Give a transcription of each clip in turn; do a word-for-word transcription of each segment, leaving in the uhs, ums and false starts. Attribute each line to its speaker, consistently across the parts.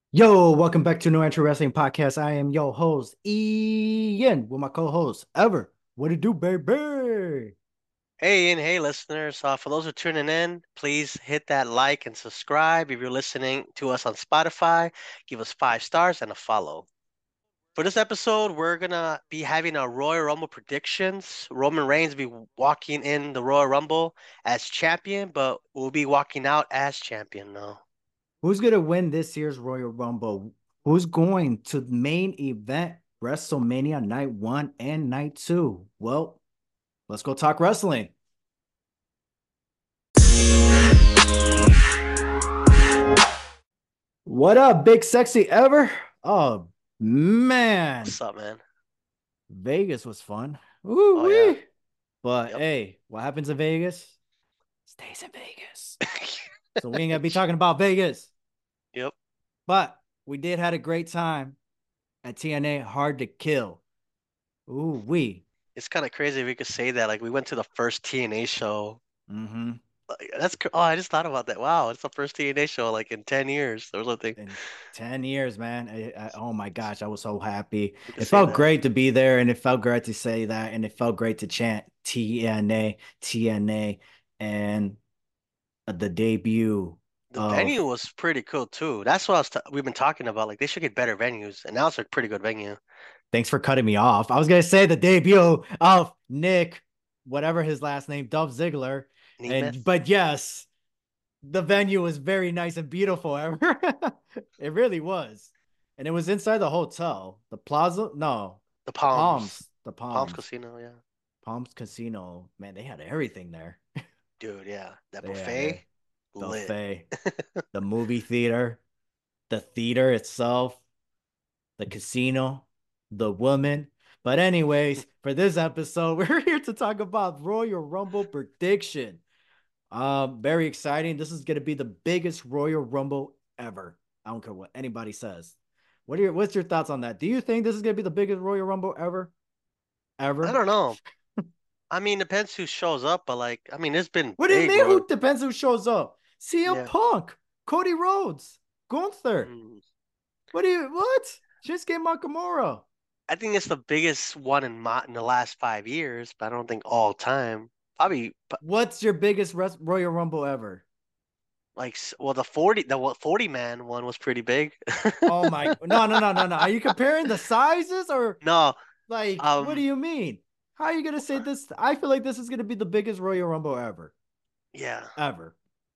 Speaker 1: Yo, welcome back to No Entry Wrestling Podcast. I am your host, Ian, with my co-host, Ever. What it do, baby?
Speaker 2: Hey, and hey, listeners. Uh, for those who are tuning in, please hit that like and subscribe. If you're listening to us on Spotify, give us five stars and a follow. For this episode, we're gonna be having our Royal Rumble predictions. Roman Reigns will be walking in the Royal Rumble as champion, but will be walking out as champion now.
Speaker 1: Who's gonna win this year's Royal Rumble? Who's going to the main event WrestleMania night one and night two? Well, let's go talk wrestling. What up, big sexy Ever? Oh man,
Speaker 2: What's up, man?
Speaker 1: Vegas was fun. Ooh
Speaker 2: Oh yeah.
Speaker 1: wee. But
Speaker 2: Yep.
Speaker 1: hey, what happens in Vegas stays in Vegas. So we ain't gonna be talking about Vegas.
Speaker 2: Yep.
Speaker 1: But we did had a great time at T N A Hard to Kill. Ooh, we.
Speaker 2: It's kind of crazy if we could say that. Like we went to the first T N A show.
Speaker 1: Mm-hmm.
Speaker 2: Like, That's cr- oh, I just thought about that. Wow, it's the first T N A show like in ten years or something.
Speaker 1: In ten years, man. I, I, oh my gosh, I was so happy.
Speaker 2: We could
Speaker 1: It
Speaker 2: say
Speaker 1: felt
Speaker 2: that.
Speaker 1: great to be there, and it felt great to say that, and it felt great to chant T N A, T N A, and the debut
Speaker 2: The
Speaker 1: of.
Speaker 2: venue was pretty cool too. That's what I was t we've been talking about. Like they should get better venues, and now it's a pretty good venue.
Speaker 1: Thanks for cutting me off. I was gonna say the debut of Nick, whatever his last name, Dolph Ziggler, and
Speaker 2: Nemeth.
Speaker 1: but yes, the venue was very nice and beautiful. It really was. And it was inside the hotel. The Plaza? No,
Speaker 2: The
Speaker 1: the
Speaker 2: Palms.
Speaker 1: Palms. The
Speaker 2: Palms
Speaker 1: Palms.
Speaker 2: Casino, yeah.
Speaker 1: Palms Casino. Man, they had everything there.
Speaker 2: Dude, yeah. That
Speaker 1: They had a
Speaker 2: buffet, lit.
Speaker 1: buffet, the movie theater, the theater itself, the casino, the woman. But anyways, for this episode, we're here to talk about Royal Rumble prediction. Um, very exciting. This is gonna be the biggest Royal Rumble ever. I don't care what anybody says. What are your what's your thoughts on that? Do you think this is gonna be the biggest Royal Rumble ever?
Speaker 2: I
Speaker 1: Ever?
Speaker 2: don't know. I mean, depends who shows up, but like, I mean, it's been
Speaker 1: What do you
Speaker 2: big,
Speaker 1: mean?
Speaker 2: bro.
Speaker 1: Who depends who shows up? C M
Speaker 2: Yeah.
Speaker 1: Punk, Cody Rhodes, Gunther.
Speaker 2: Mm.
Speaker 1: What do you what? Shinsuke Nakamura.
Speaker 2: I think it's the biggest one in my in the last five years, but I don't think all time. Probably
Speaker 1: What's your biggest res- Royal Rumble ever?
Speaker 2: like s- well, the forty the what forty man one was pretty big.
Speaker 1: Oh my no no no no no. Are you comparing the sizes or
Speaker 2: No,
Speaker 1: like what do
Speaker 2: um,
Speaker 1: you mean? How are you gonna say this? I feel like this is gonna be the biggest Royal Rumble ever.
Speaker 2: yeah.
Speaker 1: Ever.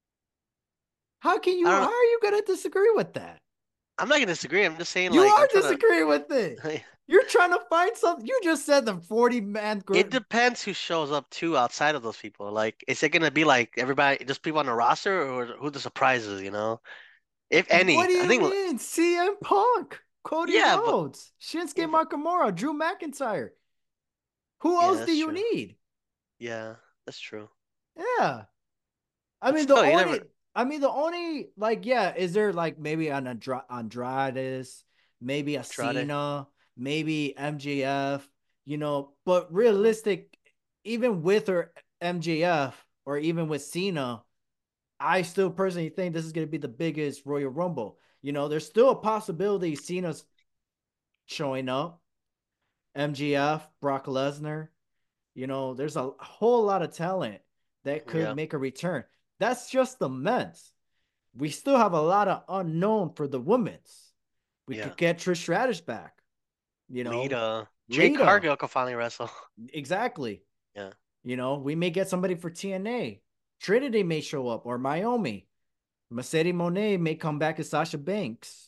Speaker 1: How can
Speaker 2: I
Speaker 1: you
Speaker 2: don't
Speaker 1: how
Speaker 2: know.
Speaker 1: are you gonna disagree with that?
Speaker 2: I'm not gonna disagree. I'm just saying
Speaker 1: You
Speaker 2: like
Speaker 1: are
Speaker 2: I'm trying
Speaker 1: disagreeing with it.
Speaker 2: to
Speaker 1: You're trying to find something. You just said the forty man
Speaker 2: it
Speaker 1: group.
Speaker 2: depends who shows up too outside of those people. Like, is it gonna be like everybody, just people on the roster, or who the surprises? You know, if
Speaker 1: What
Speaker 2: any.
Speaker 1: do
Speaker 2: I
Speaker 1: you
Speaker 2: think,
Speaker 1: mean? C M Punk, Cody
Speaker 2: yeah, but
Speaker 1: Rhodes, Shinsuke
Speaker 2: if
Speaker 1: Nakamura, Drew McIntyre. Who
Speaker 2: yeah,
Speaker 1: else do
Speaker 2: that's
Speaker 1: you
Speaker 2: true.
Speaker 1: need?
Speaker 2: Yeah, that's true.
Speaker 1: Yeah. I
Speaker 2: But
Speaker 1: mean the
Speaker 2: still, you never
Speaker 1: only I mean the only like yeah, is there like maybe an Andra- Andrades, maybe a
Speaker 2: Andrade.
Speaker 1: Cena, maybe M J F, you know, but
Speaker 2: Uh,
Speaker 1: realistic even with or M J F or even with Cena, I still personally think this is going to be the biggest Royal Rumble. You know, there's still a possibility Cena's showing up, M J F, Brock Lesnar. You know, there's a whole lot of talent that could
Speaker 2: yeah,
Speaker 1: make a return. That's just the men's. We still have a lot of unknown for the women's. We
Speaker 2: yeah.
Speaker 1: could get Trish Stratus back. You know,
Speaker 2: Lita, Jade
Speaker 1: Lita.
Speaker 2: Cargill can finally wrestle.
Speaker 1: Exactly.
Speaker 2: Yeah,
Speaker 1: You know, we may get somebody for T N A. Trinity may show up or Naomi. Mercedes Monet may come back as Sasha Banks.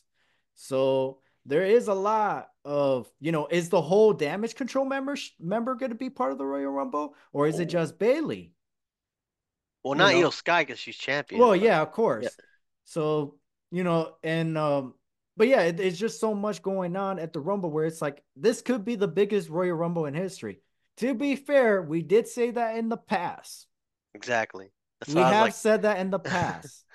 Speaker 1: So there is a lot of, you know, is the whole damage control member member going to be part of the Royal Rumble or is it
Speaker 2: oh,
Speaker 1: just Bailey?
Speaker 2: well,
Speaker 1: You
Speaker 2: not Io
Speaker 1: know,
Speaker 2: Sky because she's
Speaker 1: well,
Speaker 2: champion, but
Speaker 1: yeah, of
Speaker 2: yeah,
Speaker 1: course. So, you know, and um but yeah, it, it's just so much going on at the Rumble where it's like this could be the biggest Royal Rumble in history. To be fair, we did say that in the past.
Speaker 2: exactly. That's
Speaker 1: We
Speaker 2: why I was
Speaker 1: have
Speaker 2: like,
Speaker 1: said that in the past.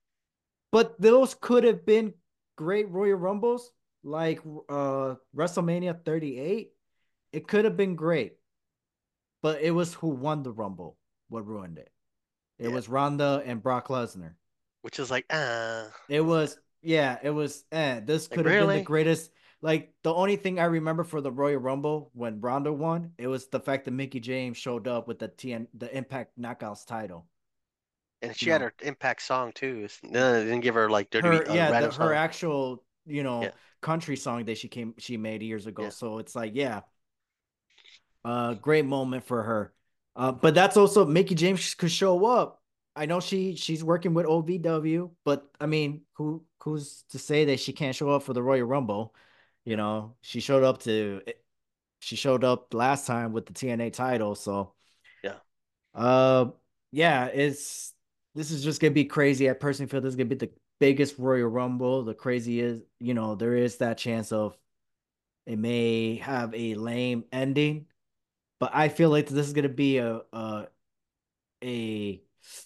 Speaker 1: But those could have been great Royal Rumbles, like uh WrestleMania thirty-eight. It could have been great, but it was who won the Rumble what ruined it. It
Speaker 2: yeah,
Speaker 1: was Ronda and Brock Lesnar.
Speaker 2: which is like, ah,
Speaker 1: It was Yeah, it was. Eh, this
Speaker 2: Like
Speaker 1: could have been the
Speaker 2: really?
Speaker 1: greatest. Like the only thing I remember for the Royal Rumble when Ronda won, it was the fact that Mickey James showed up with the T N the Impact Knockouts title.
Speaker 2: And
Speaker 1: You
Speaker 2: she had
Speaker 1: know,
Speaker 2: her Impact song too. It's- No, they didn't give her like W W E
Speaker 1: her
Speaker 2: a
Speaker 1: yeah, the
Speaker 2: random
Speaker 1: her
Speaker 2: song.
Speaker 1: actual you
Speaker 2: Yeah,
Speaker 1: know country song that she came she made years ago.
Speaker 2: yeah,
Speaker 1: So it's like yeah, uh, great moment for her. Uh, but that's also Mickey James could show up. I know she she's working with O V W, but I mean, who who's to say that she can't show up for the Royal Rumble? You
Speaker 2: yeah,
Speaker 1: know, she showed up to she showed up last time with the T N A title, so
Speaker 2: yeah.
Speaker 1: uh yeah, it's this is just gonna be crazy. I personally feel this is gonna be the biggest Royal Rumble. The crazy is, you know, there is that chance of it may have a lame ending, but I feel like this is gonna be a a a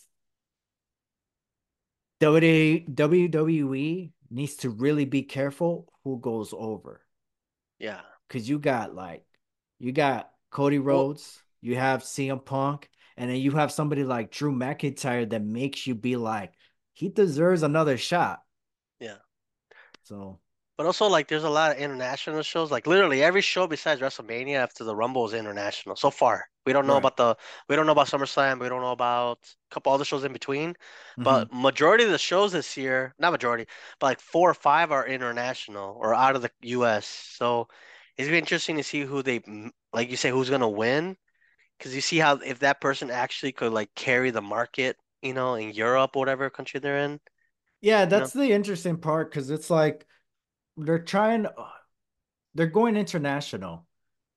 Speaker 1: W W E needs to really be careful who goes over
Speaker 2: Yeah.
Speaker 1: because you got like you got Cody
Speaker 2: Well,
Speaker 1: Rhodes, you have C M Punk, and then you have somebody like Drew McIntyre that makes you be like he deserves another shot.
Speaker 2: yeah.
Speaker 1: So
Speaker 2: But also, like, there's a lot of international shows. Like, literally every show besides WrestleMania after the Rumble is international so far. We don't know
Speaker 1: right.
Speaker 2: about the, we don't know about SummerSlam. We don't know about a couple other shows in between.
Speaker 1: Mm-hmm.
Speaker 2: But majority of the shows this year, not majority, but like four or five are international or out of the U S. So it's be interesting to see who they, m- like you say, who's gonna win. Because you see how if that person actually could like carry the market, you know, in Europe or whatever country they're in,
Speaker 1: Yeah,
Speaker 2: you know.
Speaker 1: that's the interesting part because it's like they're trying, they're going international,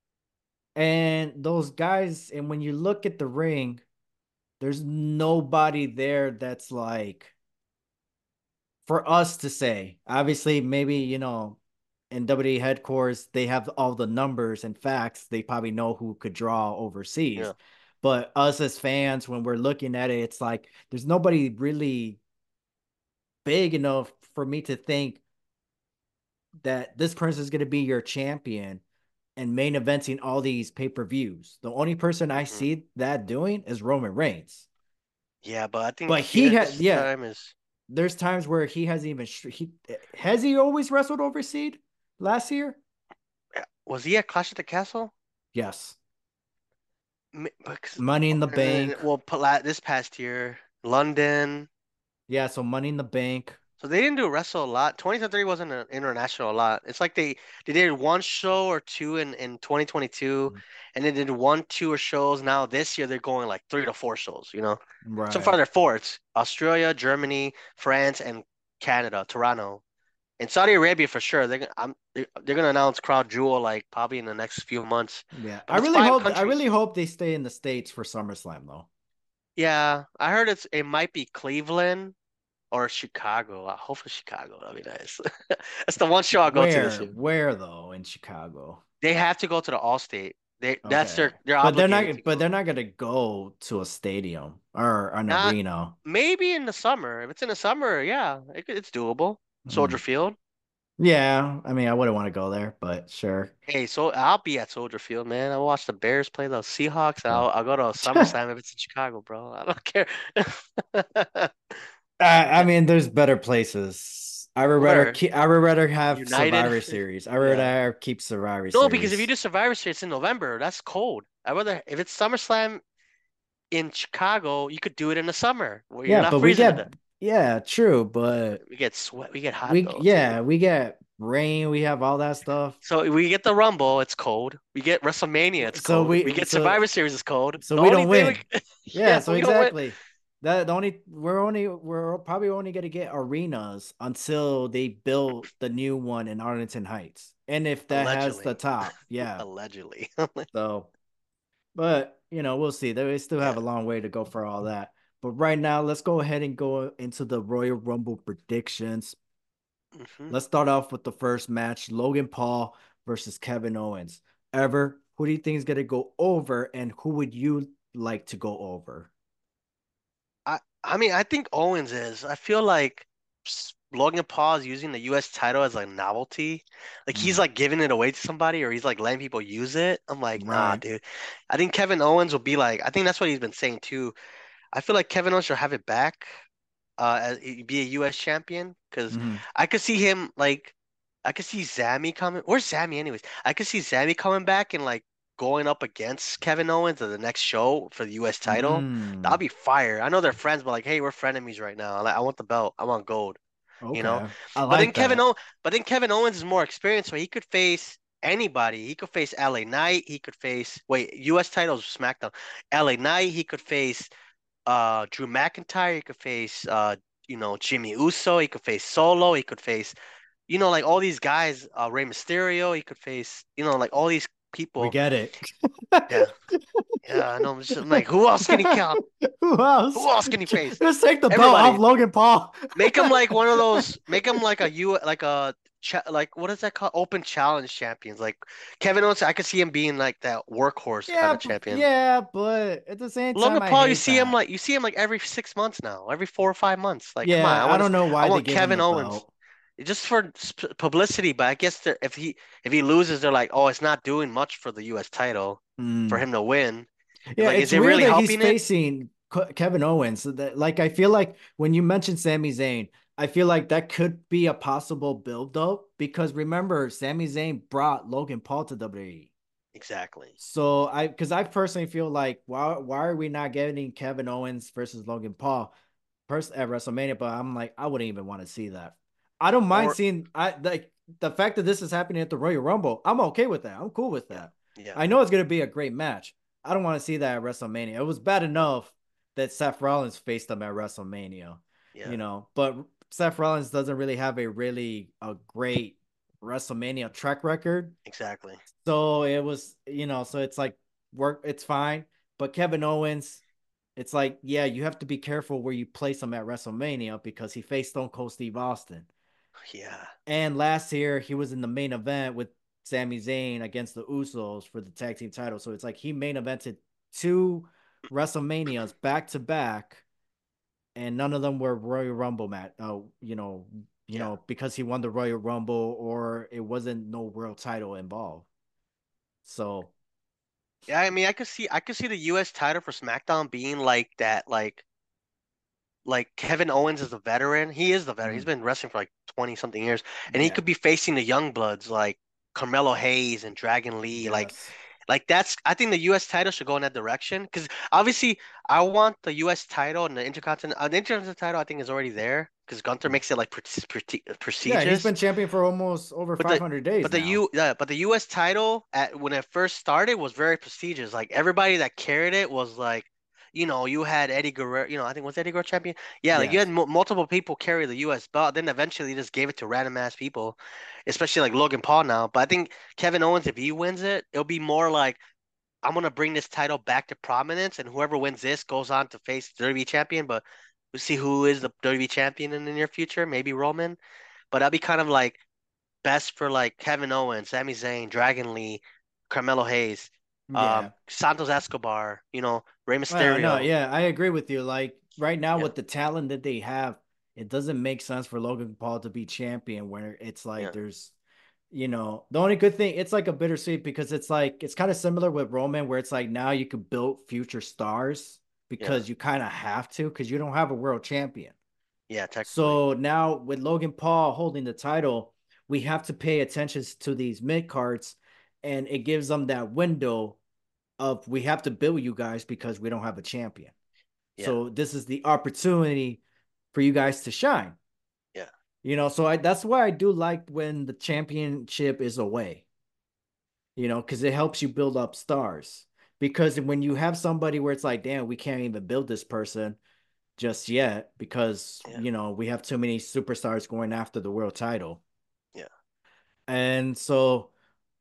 Speaker 1: and those guys, and when you look at the ring, there's nobody there that's like for us to say. Obviously, maybe, you know, in W W E headquarters, they have all the numbers and facts. They probably know who could draw overseas.
Speaker 2: Yeah.
Speaker 1: But us as fans, when we're looking at it, it's like there's nobody really big enough for me to think that this person is going to be your champion and main eventing all these pay per views. The only person I
Speaker 2: Hmm.
Speaker 1: see that doing is Roman Reigns.
Speaker 2: Yeah, but I think
Speaker 1: But he had,
Speaker 2: this
Speaker 1: yeah,
Speaker 2: time is.
Speaker 1: there's times where he hasn't even he has he always wrestled overseas last year.
Speaker 2: Was he at Clash at the Castle?
Speaker 1: Yes,
Speaker 2: M- Because,
Speaker 1: Money in the
Speaker 2: and then,
Speaker 1: Bank.
Speaker 2: well, pla- this past year, London.
Speaker 1: Yeah, so Money in the Bank.
Speaker 2: So they didn't do wrestle a lot. twenty twenty-three wasn't an international a lot. It's like they they did one show or two in in twenty twenty-two, and they did one, two or shows. Now this year they're going like three to four shows. You know, so far
Speaker 1: Right.
Speaker 2: they're four. It's Australia, Germany, France, and Canada, Toronto. In Saudi Arabia for sure. They're gonna- I'm they're, they're gonna announce Crowd Jewel like probably in the next few months.
Speaker 1: Yeah,
Speaker 2: But
Speaker 1: I
Speaker 2: it's
Speaker 1: really
Speaker 2: five
Speaker 1: hope I really
Speaker 2: countries.
Speaker 1: hope they stay in the States for SummerSlam though.
Speaker 2: Yeah, I heard it's it might be Cleveland or Chicago. I hope it's Chicago. That'd be nice. That's the one show I'll go to this
Speaker 1: Where
Speaker 2: year.
Speaker 1: where though in Chicago?
Speaker 2: They have to go to the Allstate. They that's
Speaker 1: Okay.
Speaker 2: their they're
Speaker 1: But they're
Speaker 2: obligated
Speaker 1: not
Speaker 2: to
Speaker 1: but
Speaker 2: go.
Speaker 1: they're not gonna go to a stadium or an
Speaker 2: Not
Speaker 1: arena.
Speaker 2: maybe in the summer. If it's in the summer, yeah, it, could- it's doable. Soldier
Speaker 1: Mm.
Speaker 2: Field.
Speaker 1: Yeah, I mean I wouldn't want to go there, but sure.
Speaker 2: Hey, so I'll be at Soldier Field, man. I'll watch the Bears play the Seahawks. And I'll
Speaker 1: So
Speaker 2: I'll go to SummerSlam if it's in Chicago, bro. I don't care.
Speaker 1: I, I mean, there's better places. I would rather
Speaker 2: Where?
Speaker 1: keep. I would rather have
Speaker 2: United?
Speaker 1: Survivor Series. I would
Speaker 2: Yeah.
Speaker 1: rather keep Survivor
Speaker 2: No, because if you
Speaker 1: Series.
Speaker 2: do Survivor Series it's in November, that's cold. I rather if it's SummerSlam in Chicago, you could do it in the summer where you're
Speaker 1: Yeah,
Speaker 2: not
Speaker 1: but we
Speaker 2: freezing to
Speaker 1: get.
Speaker 2: death.
Speaker 1: Yeah, true, but
Speaker 2: We get sweat, we get hot
Speaker 1: we
Speaker 2: though too.
Speaker 1: yeah we get rain. We have all that stuff.
Speaker 2: So we get the Rumble, it's cold. We get WrestleMania, it's
Speaker 1: So
Speaker 2: cold. We
Speaker 1: we
Speaker 2: get
Speaker 1: so
Speaker 2: Survivor Series, it's cold.
Speaker 1: so
Speaker 2: The
Speaker 1: we
Speaker 2: only
Speaker 1: don't
Speaker 2: thing we,
Speaker 1: win. Yeah,
Speaker 2: yeah,
Speaker 1: so
Speaker 2: we don't win.
Speaker 1: exactly. That the only we're only we're probably only gonna get arenas until they build the new one in Arlington Heights, and if that has the
Speaker 2: Allegedly,
Speaker 1: top, yeah.
Speaker 2: allegedly.
Speaker 1: So. But you know, we'll see. They still have
Speaker 2: Yeah.
Speaker 1: a long way to go for all that. But right now, let's go ahead and go into the Royal Rumble predictions.
Speaker 2: Hmm.
Speaker 1: Let's start off with the first match: Logan Paul versus Kevin Owens. Ever, who do you think is gonna go over, and who would you like to go over?
Speaker 2: I I mean, I think Owens is. I feel like s- Logan Paul is using the U S title as like novelty. Like he's
Speaker 1: Mm,
Speaker 2: like giving it away to somebody or he's like letting people use it. I'm like, nah,
Speaker 1: right.
Speaker 2: dude. I think Kevin Owens will be like, I think that's what he's been saying too. I feel like Kevin Owens should have it back. uh, as, be a U S champion because
Speaker 1: Hmm.
Speaker 2: I could see him like I could see Zammy coming. Where's Zammy anyways? I could see Zammy coming back and like going up against Kevin Owens at the next show for the U S title. That'll
Speaker 1: Mm.
Speaker 2: be fire. I know they're friends, but like, hey, we're frenemies right now. Like, I want the belt. I want gold. You know.
Speaker 1: Okay. I
Speaker 2: But then
Speaker 1: like
Speaker 2: Kevin
Speaker 1: that.
Speaker 2: O, but then Kevin Owens is more experienced, so he could face anybody. He could face L A Knight. He could face wait U S titles SmackDown. L A Knight. He could face uh Drew McIntyre. He could face uh you know Jimmy Uso. He could face Solo. He could face you know like all these guys. Uh, Rey Mysterio. He could face you know like all these
Speaker 1: We
Speaker 2: people.
Speaker 1: get it.
Speaker 2: Yeah, yeah. I know. I'm, just, I'm like, who else can he count?
Speaker 1: Who
Speaker 2: Who
Speaker 1: else?
Speaker 2: else can he face?
Speaker 1: Just take the belt off
Speaker 2: Everybody.
Speaker 1: Logan Paul.
Speaker 2: Make him like one of those. Make him like a you like a cha like what is that called? Open challenge champions. Like Kevin Owens, I could see him being like that workhorse kind
Speaker 1: Yeah,
Speaker 2: of
Speaker 1: b-
Speaker 2: champion.
Speaker 1: yeah, but at the same time,
Speaker 2: Logan
Speaker 1: I
Speaker 2: Paul, you
Speaker 1: hate
Speaker 2: see him
Speaker 1: that.
Speaker 2: like you see him like every six months now, every four or five months. Like, come on,
Speaker 1: Yeah,
Speaker 2: I
Speaker 1: I
Speaker 2: want
Speaker 1: don't
Speaker 2: to,
Speaker 1: know
Speaker 2: I
Speaker 1: why they
Speaker 2: want
Speaker 1: gave him
Speaker 2: Kevin
Speaker 1: the
Speaker 2: Owens
Speaker 1: belt.
Speaker 2: just for sp publicity. But I guess they're- if he if he loses, they're like, oh, it's not doing much for the U S title for
Speaker 1: Mm.
Speaker 2: him to win. It's
Speaker 1: Yeah,
Speaker 2: like, is
Speaker 1: it's
Speaker 2: it
Speaker 1: weird
Speaker 2: really
Speaker 1: that he's
Speaker 2: helping it?
Speaker 1: facing Ke- Kevin Owens. So that, like, I feel like when you mentioned Sami Zayn, I feel like that could be a possible build-up because remember, Sami Zayn brought Logan Paul to W W E.
Speaker 2: Exactly.
Speaker 1: So I, because I personally feel like why why are we not getting Kevin Owens versus Logan Paul first at WrestleMania? But I'm like, I wouldn't even want to see that. I don't mind
Speaker 2: Or
Speaker 1: seeing I like the fact that this is happening at the Royal Rumble. I'm okay with that. I'm cool with
Speaker 2: yeah,
Speaker 1: that.
Speaker 2: yeah,
Speaker 1: I know it's gonna be a great match. I don't want to see that at WrestleMania. It was bad
Speaker 2: yeah,
Speaker 1: enough that Seth Rollins faced them at WrestleMania,
Speaker 2: yeah.
Speaker 1: you know, but Seth Rollins doesn't really have a really a great WrestleMania track record.
Speaker 2: Exactly.
Speaker 1: So it was, you know, so it's like work, it's fine. But Kevin Owens, it's like, yeah, you have to be careful where you place him at WrestleMania because he faced Stone Cold Steve Austin.
Speaker 2: Yeah.
Speaker 1: And last year he was in the main event with Sami Zayn against the Usos for the tag team title. So it's like he main evented two WrestleManias back to back, and none of them were Royal Rumble match. Uh, you know, you
Speaker 2: Yeah.
Speaker 1: know, because he won the Royal Rumble or it wasn't no world title involved. So
Speaker 2: Yeah, I mean, I could see I could see the U S title for SmackDown being like that, like like Kevin Owens is a veteran. He is the veteran. He's
Speaker 1: mhm,
Speaker 2: been wrestling for like twenty something years, and he
Speaker 1: yeah.
Speaker 2: could be facing the young bloods like Carmelo Hayes and Dragon Lee. Like
Speaker 1: Yes.
Speaker 2: like that's I think the U S title should go in that direction because obviously I want the U S title and the Intercontinental uh, the Intercontinental title I think is already there because Gunther makes it like pre pre
Speaker 1: Yeah, he's
Speaker 2: prestigious.
Speaker 1: been champion for almost over
Speaker 2: But the
Speaker 1: five hundred days
Speaker 2: but the
Speaker 1: now.
Speaker 2: U yeah, but the U S title at when it first started was very prestigious. Like everybody that carried it was like, you know, you had Eddie Guerrero. You know, I think was Eddie Guerrero champion. Yeah, like you had
Speaker 1: Yes.
Speaker 2: m multiple people carry the U S belt. Then eventually just gave it to random ass people, especially like Logan Paul now. But I think Kevin Owens, if he wins it, it'll be more like I'm gonna bring this title back to prominence, and whoever wins this goes on to face the W W E champion. But we'll see who is the W W E champion in the near future. Maybe Roman. But that'll be kind of like best for like Kevin Owens, Sami Zayn, Dragon Lee, Carmelo Hayes, um,
Speaker 1: Yeah.
Speaker 2: Santos Escobar, you know, Rey
Speaker 1: Well, no,
Speaker 2: Mysterio.
Speaker 1: yeah, I agree with you. Like right now
Speaker 2: Yeah,
Speaker 1: with the talent that they have, it doesn't make sense for Logan Paul to be champion where it's like
Speaker 2: yeah,
Speaker 1: there's, you know, the only good thing, it's like a bittersweet because it's like it's kind of similar with Roman where it's like now you could build future stars
Speaker 2: yeah,
Speaker 1: because you kind of have to because you don't have a world champion.
Speaker 2: yeah, technically.
Speaker 1: So now with Logan Paul holding the title, we have to pay attention to these mid cards, and it gives them that window of we have to build you guys because we don't have a champion.
Speaker 2: Yeah,
Speaker 1: So this is the opportunity for you guys to shine.
Speaker 2: yeah,
Speaker 1: You know, so I that's why I do like when the championship is away. You know, because it helps you build up stars. Because when you have somebody where it's like, damn, we can't even build this person, just yet because
Speaker 2: yeah,
Speaker 1: you know we have too many superstars going after the world title.
Speaker 2: yeah,
Speaker 1: And so,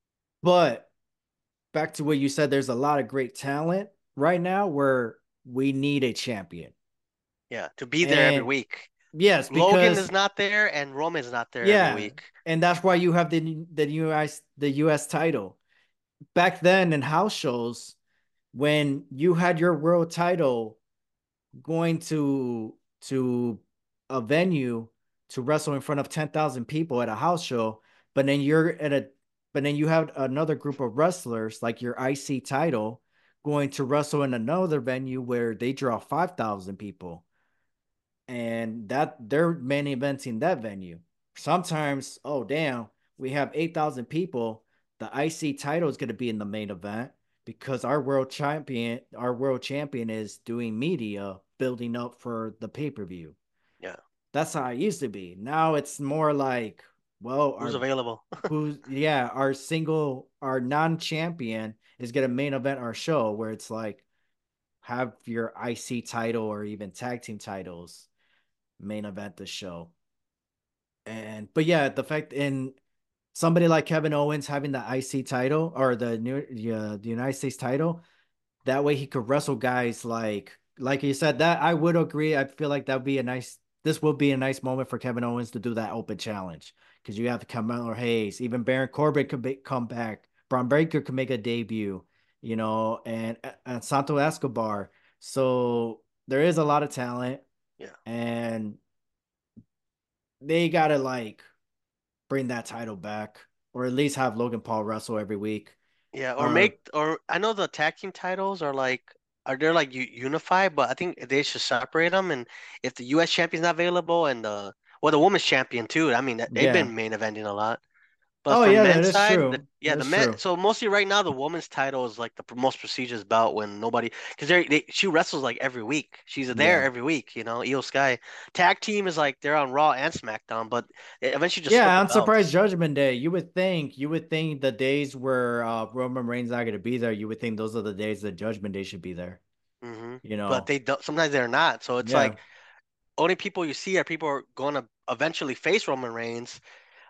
Speaker 1: but back to what you said, there's a lot of great talent right now where we need a champion.
Speaker 2: yeah. To be there every
Speaker 1: And
Speaker 2: week.
Speaker 1: yes,
Speaker 2: Logan
Speaker 1: because
Speaker 2: is not there, and Roman's not there every
Speaker 1: yeah,
Speaker 2: week.
Speaker 1: and that's why you have the the U S the U S title. Back then in house shows, when you had your world title going to to a venue to wrestle in front of ten thousand people at a house show, but then you're at a but then you have another group of wrestlers like your I C title going to wrestle in another venue where they draw five thousand people. and that they're main eventing that venue. Sometimes, oh damn, we have eight thousand people. The I C title is going to be in the main event because our world champion, our world champion is doing media building up for the pay per view.
Speaker 2: Yeah.
Speaker 1: That's how it used to be. Now it's more like, well,
Speaker 2: Who's
Speaker 1: our
Speaker 2: available?
Speaker 1: who's yeah, our single, our non champion is going to main event our show where it's like have your I C title or even tag team titles main event the show. And but yeah, the fact in somebody like Kevin Owens having the I C title or the new yeah, the United States title, that way he could wrestle guys like like you said that I would agree. I feel like that would be a nice this will be a nice moment for Kevin Owens to do that open challenge because you have Carmelo Hayes, even Baron Corbin could be, come back, Braun Breaker could make a debut, you know, and, and Santo Escobar. So there is a lot of talent,
Speaker 2: Yeah.
Speaker 1: and they gotta like bring that title back, or at least have Logan Paul wrestle every week.
Speaker 2: Yeah, or
Speaker 1: Or
Speaker 2: make or I know the tag team titles are like are they like u- unified, but I think they should separate them. And if the U S champion's not available and the well the women's champion too, I mean they've
Speaker 1: yeah.
Speaker 2: been main eventing a lot. But
Speaker 1: Oh
Speaker 2: for
Speaker 1: yeah, that
Speaker 2: men's
Speaker 1: is
Speaker 2: side, the,
Speaker 1: true.
Speaker 2: yeah, the
Speaker 1: That's
Speaker 2: men.
Speaker 1: true.
Speaker 2: So mostly right now, the woman's title is like the pr- most prestigious bout when nobody, because they they she wrestles like every week. She's there
Speaker 1: Yeah.
Speaker 2: every week, you know. Io Sky. Tag team is like they're on Raw and SmackDown, but they eventually just split
Speaker 1: Yeah,
Speaker 2: the
Speaker 1: I'm surprised
Speaker 2: belts.
Speaker 1: Judgment Day. You would think you would think the days where uh Roman Reigns not gonna be there, you would think those are the days that Judgment Day should be there.
Speaker 2: Hmm.
Speaker 1: You
Speaker 2: But
Speaker 1: know?
Speaker 2: they don't. Sometimes they're not. So it's
Speaker 1: Yeah.
Speaker 2: like only people you see are people who are going to eventually face Roman Reigns,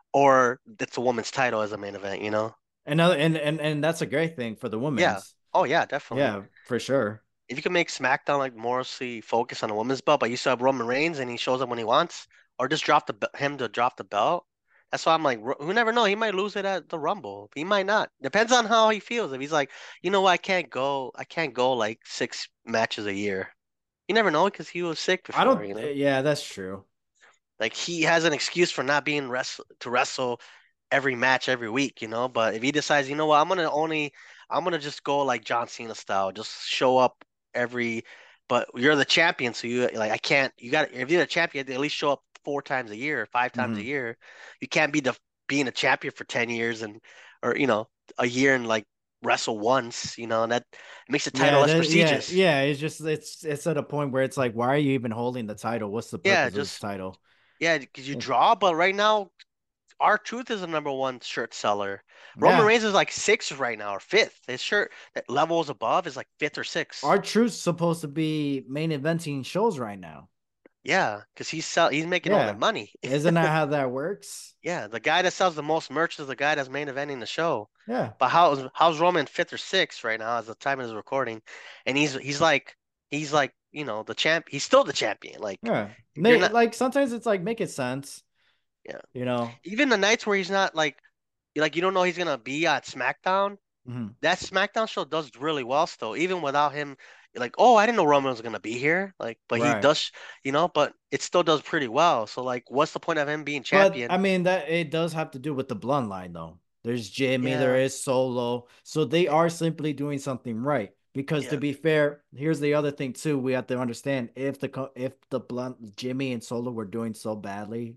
Speaker 2: or it's a woman's title as a main event. You know?
Speaker 1: Another and and and that's a great thing for the
Speaker 2: Yeah.
Speaker 1: women's.
Speaker 2: Oh yeah, definitely.
Speaker 1: Yeah, for sure.
Speaker 2: If you can make SmackDown like mostly focus on the women's belt, but you still have Roman Reigns and he shows up when he wants, or just drop the be- him to drop the belt. That's why I'm like, Ro- we never know. He might lose it at the Rumble. He might not. Depends on how he feels. If he's like, you know what, I can't go. I can't go like six matches a year. You never know because he was sick
Speaker 1: I
Speaker 2: before.
Speaker 1: don't
Speaker 2: You know,
Speaker 1: yeah, that's true.
Speaker 2: like he has an excuse for not being wrestle to wrestle every match every week, you know. But if he decides, you know what, I'm gonna only, I'm gonna just go like John Cena style, just show up every. But you're the champion, so you like I can't. You got if you're the champion, you have to at least show up four times a year, five times a
Speaker 1: Hmm.
Speaker 2: year. You can't be the being a champion for ten years and or you know a year and like wrestle once, you know, and that makes the title
Speaker 1: Yeah,
Speaker 2: less
Speaker 1: that, yeah,
Speaker 2: prestigious.
Speaker 1: yeah. It's just it's it's at a point where it's like, why are you even holding the title? What's the
Speaker 2: Yeah,
Speaker 1: purpose of this
Speaker 2: just
Speaker 1: title?
Speaker 2: yeah, because you
Speaker 1: Yeah.
Speaker 2: draw, but right now R-Truth is the number one shirt seller. Roman
Speaker 1: Yeah.
Speaker 2: Reigns is like sixth right now or fifth. His shirt that levels above is like fifth or sixth.
Speaker 1: Our truth's supposed to be main eventing shows right now.
Speaker 2: Yeah, because he's sell he's making all that
Speaker 1: Yeah.
Speaker 2: money.
Speaker 1: Isn't that how that works?
Speaker 2: Yeah, the guy that sells the most merch is the guy that's main eventing the show.
Speaker 1: Yeah.
Speaker 2: But how's how's Roman fifth or sixth right now as the time of his recording? And he's he's like he's like, you know, the champ he's still the champion. Like
Speaker 1: Yeah.
Speaker 2: you're
Speaker 1: May,
Speaker 2: not
Speaker 1: like sometimes it's like make it sense,
Speaker 2: yeah.
Speaker 1: you know.
Speaker 2: Even the nights where he's not like like you don't know he's gonna be at SmackDown,
Speaker 1: Mhm.
Speaker 2: that SmackDown show does really well still, even without him. Like, oh, I didn't know Roman was gonna be here. Like, but he
Speaker 1: Right.
Speaker 2: does, you know. But it still does pretty well. So, like, what's the point of him being
Speaker 1: But
Speaker 2: champion?
Speaker 1: I mean that it does have to do with the bloodline though. There's Jimmy, there
Speaker 2: Yeah,
Speaker 1: is Solo. So they
Speaker 2: yeah,
Speaker 1: are simply doing something right. Because to
Speaker 2: yeah,
Speaker 1: be fair, here's the other thing too. We have to understand if the co- if the blunt Jimmy and Solo were doing so badly,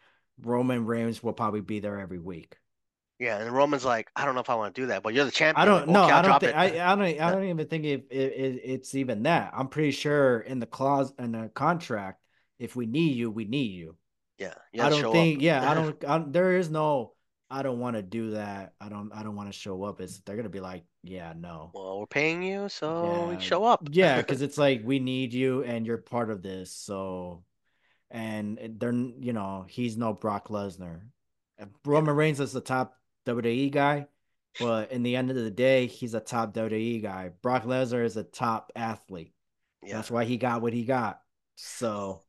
Speaker 1: Roman Reigns will probably be there every week.
Speaker 2: yeah. And Roman's like, I don't know if I want to do that, but you're the
Speaker 1: I
Speaker 2: champion. Like,
Speaker 1: don't know.
Speaker 2: okay, I'll
Speaker 1: I don't
Speaker 2: drop
Speaker 1: think
Speaker 2: it.
Speaker 1: I, I don't I
Speaker 2: No,
Speaker 1: don't even think if it, it, it's even that. I'm pretty sure in the clause in the contract, if we need you, we need you.
Speaker 2: yeah, you
Speaker 1: I
Speaker 2: gotta
Speaker 1: don't
Speaker 2: show up.
Speaker 1: think, yeah, I don't, I, there is no, I don't want to do that. I don't, I don't want to show up. It's, they're going to be like, yeah, no.
Speaker 2: Well, we're paying you, so
Speaker 1: Yeah.
Speaker 2: show up.
Speaker 1: Yeah. Cause it's like, we need you and you're part of this. So, and they're, you know, he's no Brock Lesnar.
Speaker 2: Yeah,
Speaker 1: Roman Reigns is the top W W E guy, but in the end of the day, he's a top W W E guy. Brock Lesnar is a top athlete.
Speaker 2: yeah.
Speaker 1: That's why he got what he got. So,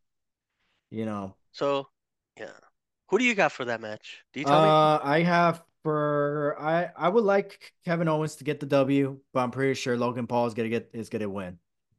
Speaker 1: you know,
Speaker 2: So, yeah. Who do you got for that match? Do you tell me?
Speaker 1: Uh, I have for I I would like Kevin Owens to get the W, but I'm pretty sure Logan Paul is gonna get is gonna win,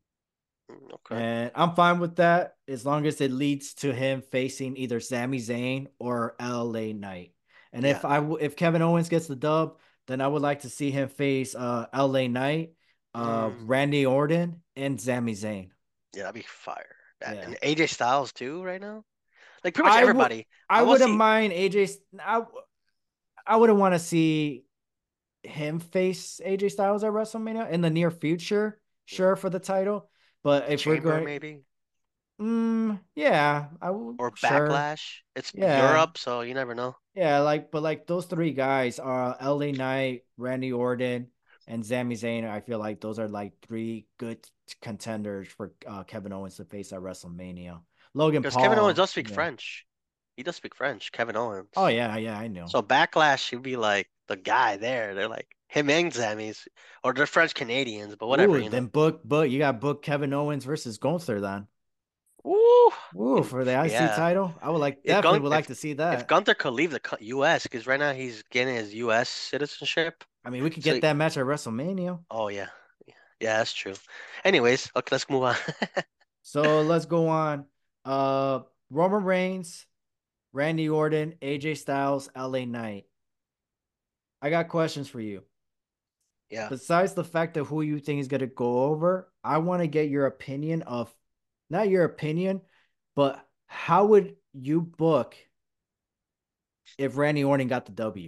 Speaker 2: Mm, okay.
Speaker 1: and I'm fine with that as long as it leads to him facing either Sami Zayn or L A Knight. And
Speaker 2: Yeah.
Speaker 1: if I w- if Kevin Owens gets the dub, then I would like to see him face uh L A Knight, uh
Speaker 2: Mm,
Speaker 1: Randy Orton, and Sami Zayn.
Speaker 2: yeah, that'd be fire.
Speaker 1: Yeah.
Speaker 2: And A J Styles too right now. Like pretty much
Speaker 1: I would
Speaker 2: everybody.
Speaker 1: I
Speaker 2: I want to
Speaker 1: wouldn't
Speaker 2: see.
Speaker 1: mind A J. I I wouldn't want to see him face A J Styles at WrestleMania in the near future,
Speaker 2: Yeah.
Speaker 1: sure, for the title. But if we're
Speaker 2: Chamber
Speaker 1: going,
Speaker 2: maybe
Speaker 1: mm, yeah, I will,
Speaker 2: or
Speaker 1: sure,
Speaker 2: Backlash. It's
Speaker 1: yeah,
Speaker 2: Europe, so you never know.
Speaker 1: yeah, like, but like those three guys are L A Knight, Randy Orton, and Sami Zayn. I feel like those are like three good contenders for uh, Kevin Owens to face at WrestleMania. Logan
Speaker 2: Because Kevin Owens
Speaker 1: Paul,
Speaker 2: does speak
Speaker 1: yeah.
Speaker 2: French. He does speak French, Kevin
Speaker 1: Oh
Speaker 2: Owens.
Speaker 1: yeah, yeah, I know.
Speaker 2: So Backlash should be like the guy there. They're like him and Sammy's, or they're French Canadians, but whatever,
Speaker 1: Ooh,
Speaker 2: you know.
Speaker 1: then book, book. You got book Kevin Owens versus Gunther then.
Speaker 2: Woo!
Speaker 1: Ooh,
Speaker 2: And
Speaker 1: for the I C
Speaker 2: yeah,
Speaker 1: title, I would like
Speaker 2: if
Speaker 1: definitely
Speaker 2: Gun
Speaker 1: would
Speaker 2: if
Speaker 1: like to see
Speaker 2: if
Speaker 1: that.
Speaker 2: Gunther could leave the co- U S because right now he's getting his U S citizenship.
Speaker 1: I mean, we could
Speaker 2: So,
Speaker 1: get that match at WrestleMania.
Speaker 2: oh yeah, yeah, that's true. Anyways, okay, let's move on.
Speaker 1: So let's go on. Uh, Roman Reigns, Randy Orton, A J Styles, L A Knight. I got questions for you.
Speaker 2: Yeah,
Speaker 1: Besides the fact of who you think is gonna go over, I want to get your opinion of, not your opinion, but how would you book if Randy Orton got the W?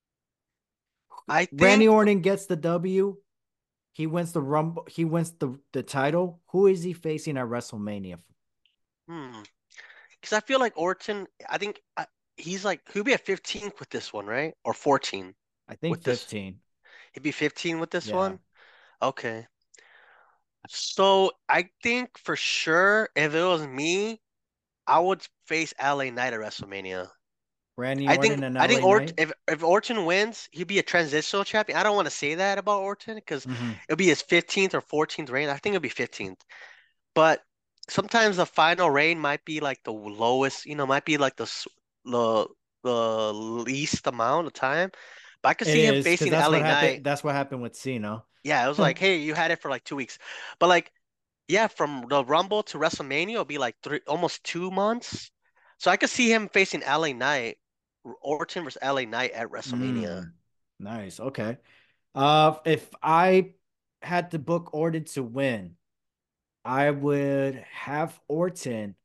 Speaker 2: I
Speaker 1: Randy
Speaker 2: think.
Speaker 1: Orton gets the W. He wins the Rumble. He wins the the title. Who is he facing at WrestleMania?
Speaker 2: Hmm. Because I feel like Orton, I think I, he's like he'll be at fifteen with this one, right? Or fourteen
Speaker 1: I think
Speaker 2: with this.
Speaker 1: fifteen.
Speaker 2: He'd be fifteen with this
Speaker 1: Yeah.
Speaker 2: one. Okay. So I think for sure, if it was me, I would face L A Knight at WrestleMania.
Speaker 1: Randy
Speaker 2: I think
Speaker 1: Orton and
Speaker 2: I think
Speaker 1: L A
Speaker 2: Ort
Speaker 1: Knight.
Speaker 2: if if Orton wins, he'd be a transitional champion. I don't want to say that about Orton because
Speaker 1: Mm-hmm.
Speaker 2: it'll be his fifteenth or fourteenth reign. I think it'll be fifteenth. But sometimes the final reign might be like the lowest, you know, might be like the s- the the least amount of time. But I could
Speaker 1: It
Speaker 2: see him
Speaker 1: is because
Speaker 2: facing
Speaker 1: that's what
Speaker 2: L A Knight.
Speaker 1: happened. That's what happened with Cena.
Speaker 2: Yeah, it was like, hey, you had it for like two weeks. But like, yeah, from the Rumble to WrestleMania, it'll be like three, almost two months. So I could see him facing L A Knight, Orton versus L A Knight at WrestleMania.
Speaker 1: Mm, nice. Okay. Uh, if I had to book Orton to win, I would have Orton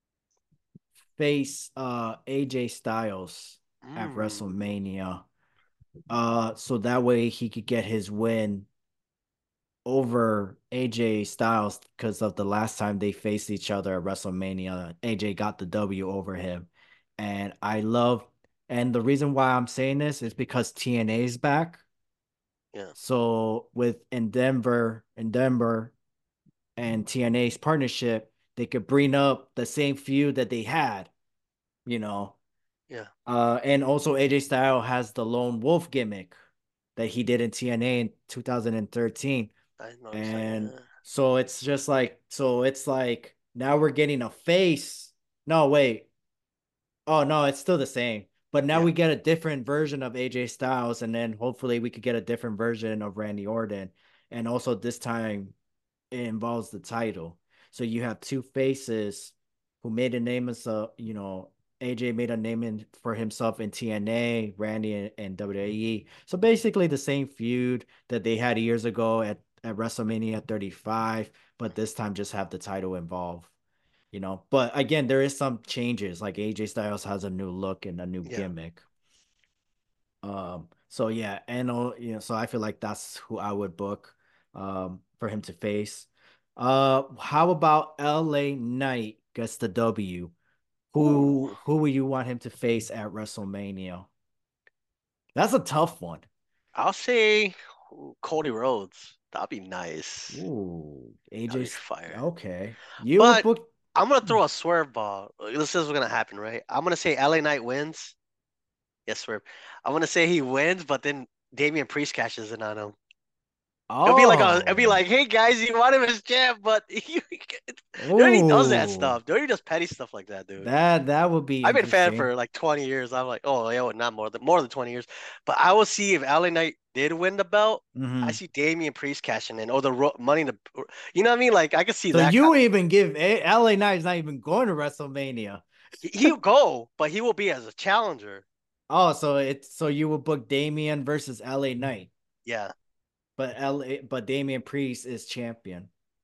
Speaker 1: face uh A J Styles at
Speaker 2: Mm,
Speaker 1: WrestleMania. Uh, so that way he could get his win over A J Styles because of the last time they faced each other at WrestleMania. A J got the W over him. And I love, and the reason why I'm saying this is because T N A is back.
Speaker 2: yeah,
Speaker 1: So with in Denver, in Denver and T N A's partnership, they could bring up the same feud that they had, you know.
Speaker 2: yeah.
Speaker 1: Uh, and also A J Styles has the lone wolf gimmick that he did in T N A in two thousand thirteen.
Speaker 2: I know exactly.
Speaker 1: And
Speaker 2: Yeah,
Speaker 1: so it's just like, so it's like now we're getting a face. No, wait. Oh, no, it's still the same. But now
Speaker 2: yeah,
Speaker 1: we get a different version of A J Styles, and then hopefully we could get a different version of Randy Orton. And also this time it involves the title. So you have two faces who made a name as a, you know, A J made a name in, for himself in T N A, Randy and, and W W E. So basically the same feud that they had years ago at, at WrestleMania thirty-five, but this time just have the title involved, you know. But again, there is some changes. Like A J Styles has a new look and a new
Speaker 2: yeah.
Speaker 1: gimmick. Um, so yeah, and uh, you know, so I feel like that's who I would book um for him to face. Uh, how about L A Knight gets the W?
Speaker 2: Ooh,
Speaker 1: Who who would you want him to face at WrestleMania? That's a tough one.
Speaker 2: I'll say Cody Rhodes. That'd be nice.
Speaker 1: Ooh,
Speaker 2: That'd be
Speaker 1: A J's
Speaker 2: fire.
Speaker 1: okay. You would
Speaker 2: But
Speaker 1: book.
Speaker 2: I'm gonna throw a swerve ball. This is what's gonna happen, right? I'm gonna say L A Knight wins. Yes, swerve. I'm gonna say he wins, but then Damian Priest cashes in on him. It'll be like a, it'll be
Speaker 1: Oh,
Speaker 2: like, hey guys, you want him as champ, but he, Dirty does that
Speaker 1: ooh,
Speaker 2: stuff. Dirty does petty stuff like that, dude.
Speaker 1: that that would be
Speaker 2: I've been a fan
Speaker 1: interesting.
Speaker 2: for like twenty years. I'm like, oh yeah, well, not more than more than twenty years. But I will see if L A Knight did win the belt. I
Speaker 1: Hmm.
Speaker 2: see Damian Priest cashing in, or the ro- money to, you know what I mean? Like I could see
Speaker 1: So
Speaker 2: that kind
Speaker 1: you
Speaker 2: of.
Speaker 1: even give A- L A Knight's not even going to WrestleMania.
Speaker 2: He, he'll go, but he will be as a challenger.
Speaker 1: Oh, so it's so you would book Damian versus L A Knight,
Speaker 2: Yeah,
Speaker 1: but L A but Damian Priest is champion.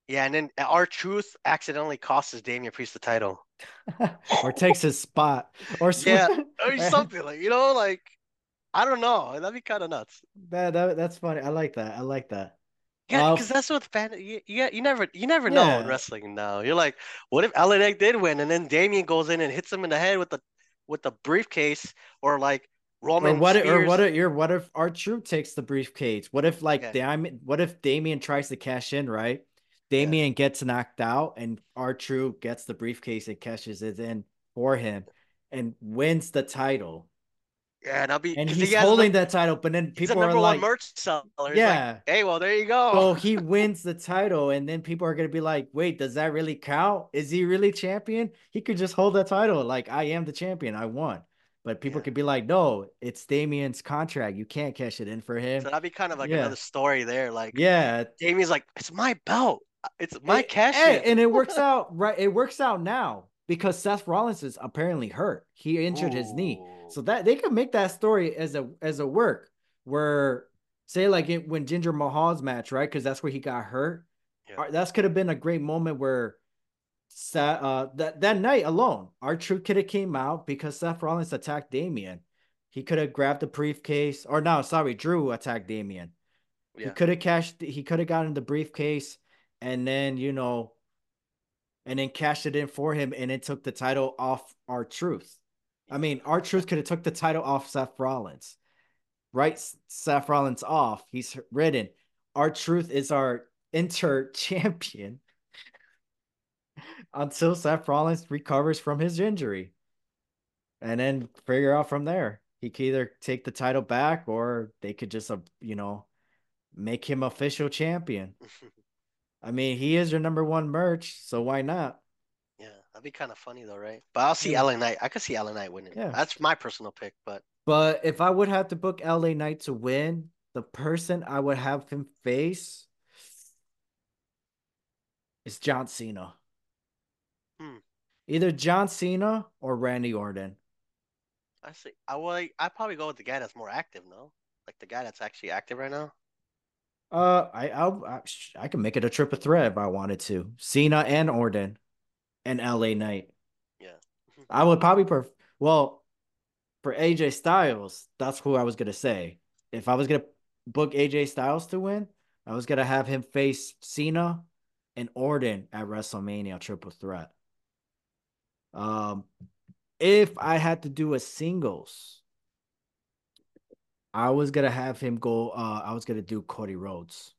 Speaker 2: Yeah, and then our truth accidentally costs Damian Priest the title.
Speaker 1: Or takes his spot, or
Speaker 2: Yeah,
Speaker 1: that
Speaker 2: or something like you know, like I don't know. That'd be kind of nuts.
Speaker 1: that that's funny. I like that. I like that.
Speaker 2: Yeah,
Speaker 1: Uh,
Speaker 2: because that's what fan you, you you never you never know in
Speaker 1: yeah.
Speaker 2: wrestling now. You're like, what if L A Knight did win and then Damian goes in and hits him in the head with the with the briefcase or like
Speaker 1: Or
Speaker 2: Roman
Speaker 1: what? If, or what?
Speaker 2: spears.
Speaker 1: If, your what if our troop takes the briefcase? What if like
Speaker 2: Yeah,
Speaker 1: Damien? What if Damien tries to cash in? Right?
Speaker 2: yeah,
Speaker 1: Damien gets knocked out, and our troop gets the briefcase and cashes it in for him, and wins the title.
Speaker 2: yeah. And I'll be
Speaker 1: And
Speaker 2: because he
Speaker 1: he's
Speaker 2: has
Speaker 1: holding
Speaker 2: like
Speaker 1: that title, but then
Speaker 2: he's the
Speaker 1: people are
Speaker 2: number one
Speaker 1: like,
Speaker 2: merch seller. It's like,
Speaker 1: "Yeah."
Speaker 2: hey, well, there you go.
Speaker 1: So he wins the title, and then people are gonna be like, "Wait, does that really count? Is he really champion? He could just hold the title, like I am the champion, I won." But people
Speaker 2: Yeah.
Speaker 1: could be like, "No, it's Damien's contract. You can't cash it in for him."
Speaker 2: So that'd be kind of like
Speaker 1: Yeah,
Speaker 2: another story there. Like
Speaker 1: yeah.
Speaker 2: Damien's like, it's my belt. It's my
Speaker 1: It,
Speaker 2: cash
Speaker 1: hey,
Speaker 2: in.
Speaker 1: and it works out right. It works out now because Seth Rollins is apparently hurt. He injured his knee,
Speaker 2: Ooh.
Speaker 1: so that they could make that story as a as a work where say like it, when Jinder Mahal's match, right? Because that's where he got hurt.
Speaker 2: Yeah.
Speaker 1: Uh, That's could have been a great moment where Seth, uh, that that night alone, our truth could have came out because Seth Rollins attacked Damien. He could have grabbed the briefcase, or no, sorry, Drew attacked Damien. He
Speaker 2: Yeah.
Speaker 1: could have cashed. He could have gotten the briefcase, and then you know and then cashed it in for him, and it took the title off our truth. I
Speaker 2: Yeah.
Speaker 1: mean, our truth could have took the title off Seth Rollins, right? Seth Rollins off. He's ridden. Our truth is our inter champion until Seth Rollins recovers from his injury, and then figure out from there. He could either take the title back, or they could just, uh, you know, make him official champion. I mean, he is your number one merch, so why not?
Speaker 2: Yeah. That'd be kind of funny though, right? But I'll see
Speaker 1: Yeah,
Speaker 2: L A Knight. I could see L A Knight winning.
Speaker 1: yeah.
Speaker 2: That's my personal pick, but
Speaker 1: But if I would have to book L A Knight to win, the person I would have him face is John Cena.
Speaker 2: hmm,
Speaker 1: Either John Cena or Randy Orton.
Speaker 2: I see. I would. I probably go with the guy that's more active, no? Like the guy that's actually active right now.
Speaker 1: Uh, I I'll, I I can make it a triple threat if I wanted to. Cena and Orton and L A Knight.
Speaker 2: Yeah.
Speaker 1: I would probably prefer. Well, for A J Styles, that's who I was gonna say. If I was gonna book A J Styles to win, I was gonna have him face Cena and Orton at WrestleMania triple threat. Um, if I had to do a singles, I was gonna have him go. Uh, I was gonna do Cody Rhodes.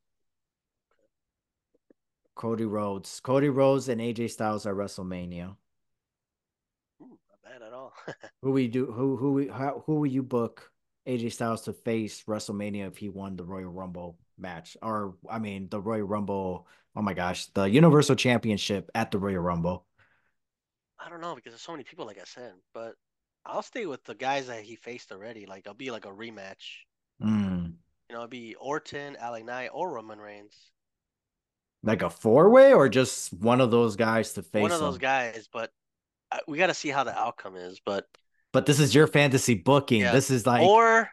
Speaker 1: Cody Rhodes. Cody Rhodes and A J Styles at WrestleMania.
Speaker 2: Ooh, not bad at all.
Speaker 1: Who we do? Who who we how, who will you book A J Styles to face WrestleMania if he won the Royal Rumble match? Or I mean the Royal Rumble. Oh my gosh, the Universal Championship at the Royal Rumble.
Speaker 2: I don't know because there's so many people, like I said, but I'll stay with the guys that he faced already. Like it'll be like a rematch.
Speaker 1: Mm.
Speaker 2: You know, it'll be Orton, L A Knight, or Roman Reigns.
Speaker 1: Like a four way or just one of those guys to
Speaker 2: One of
Speaker 1: face
Speaker 2: those
Speaker 1: him.
Speaker 2: guys, but I, we got to see how the outcome is. But
Speaker 1: But this is your fantasy booking.
Speaker 2: yeah,
Speaker 1: This is like
Speaker 2: or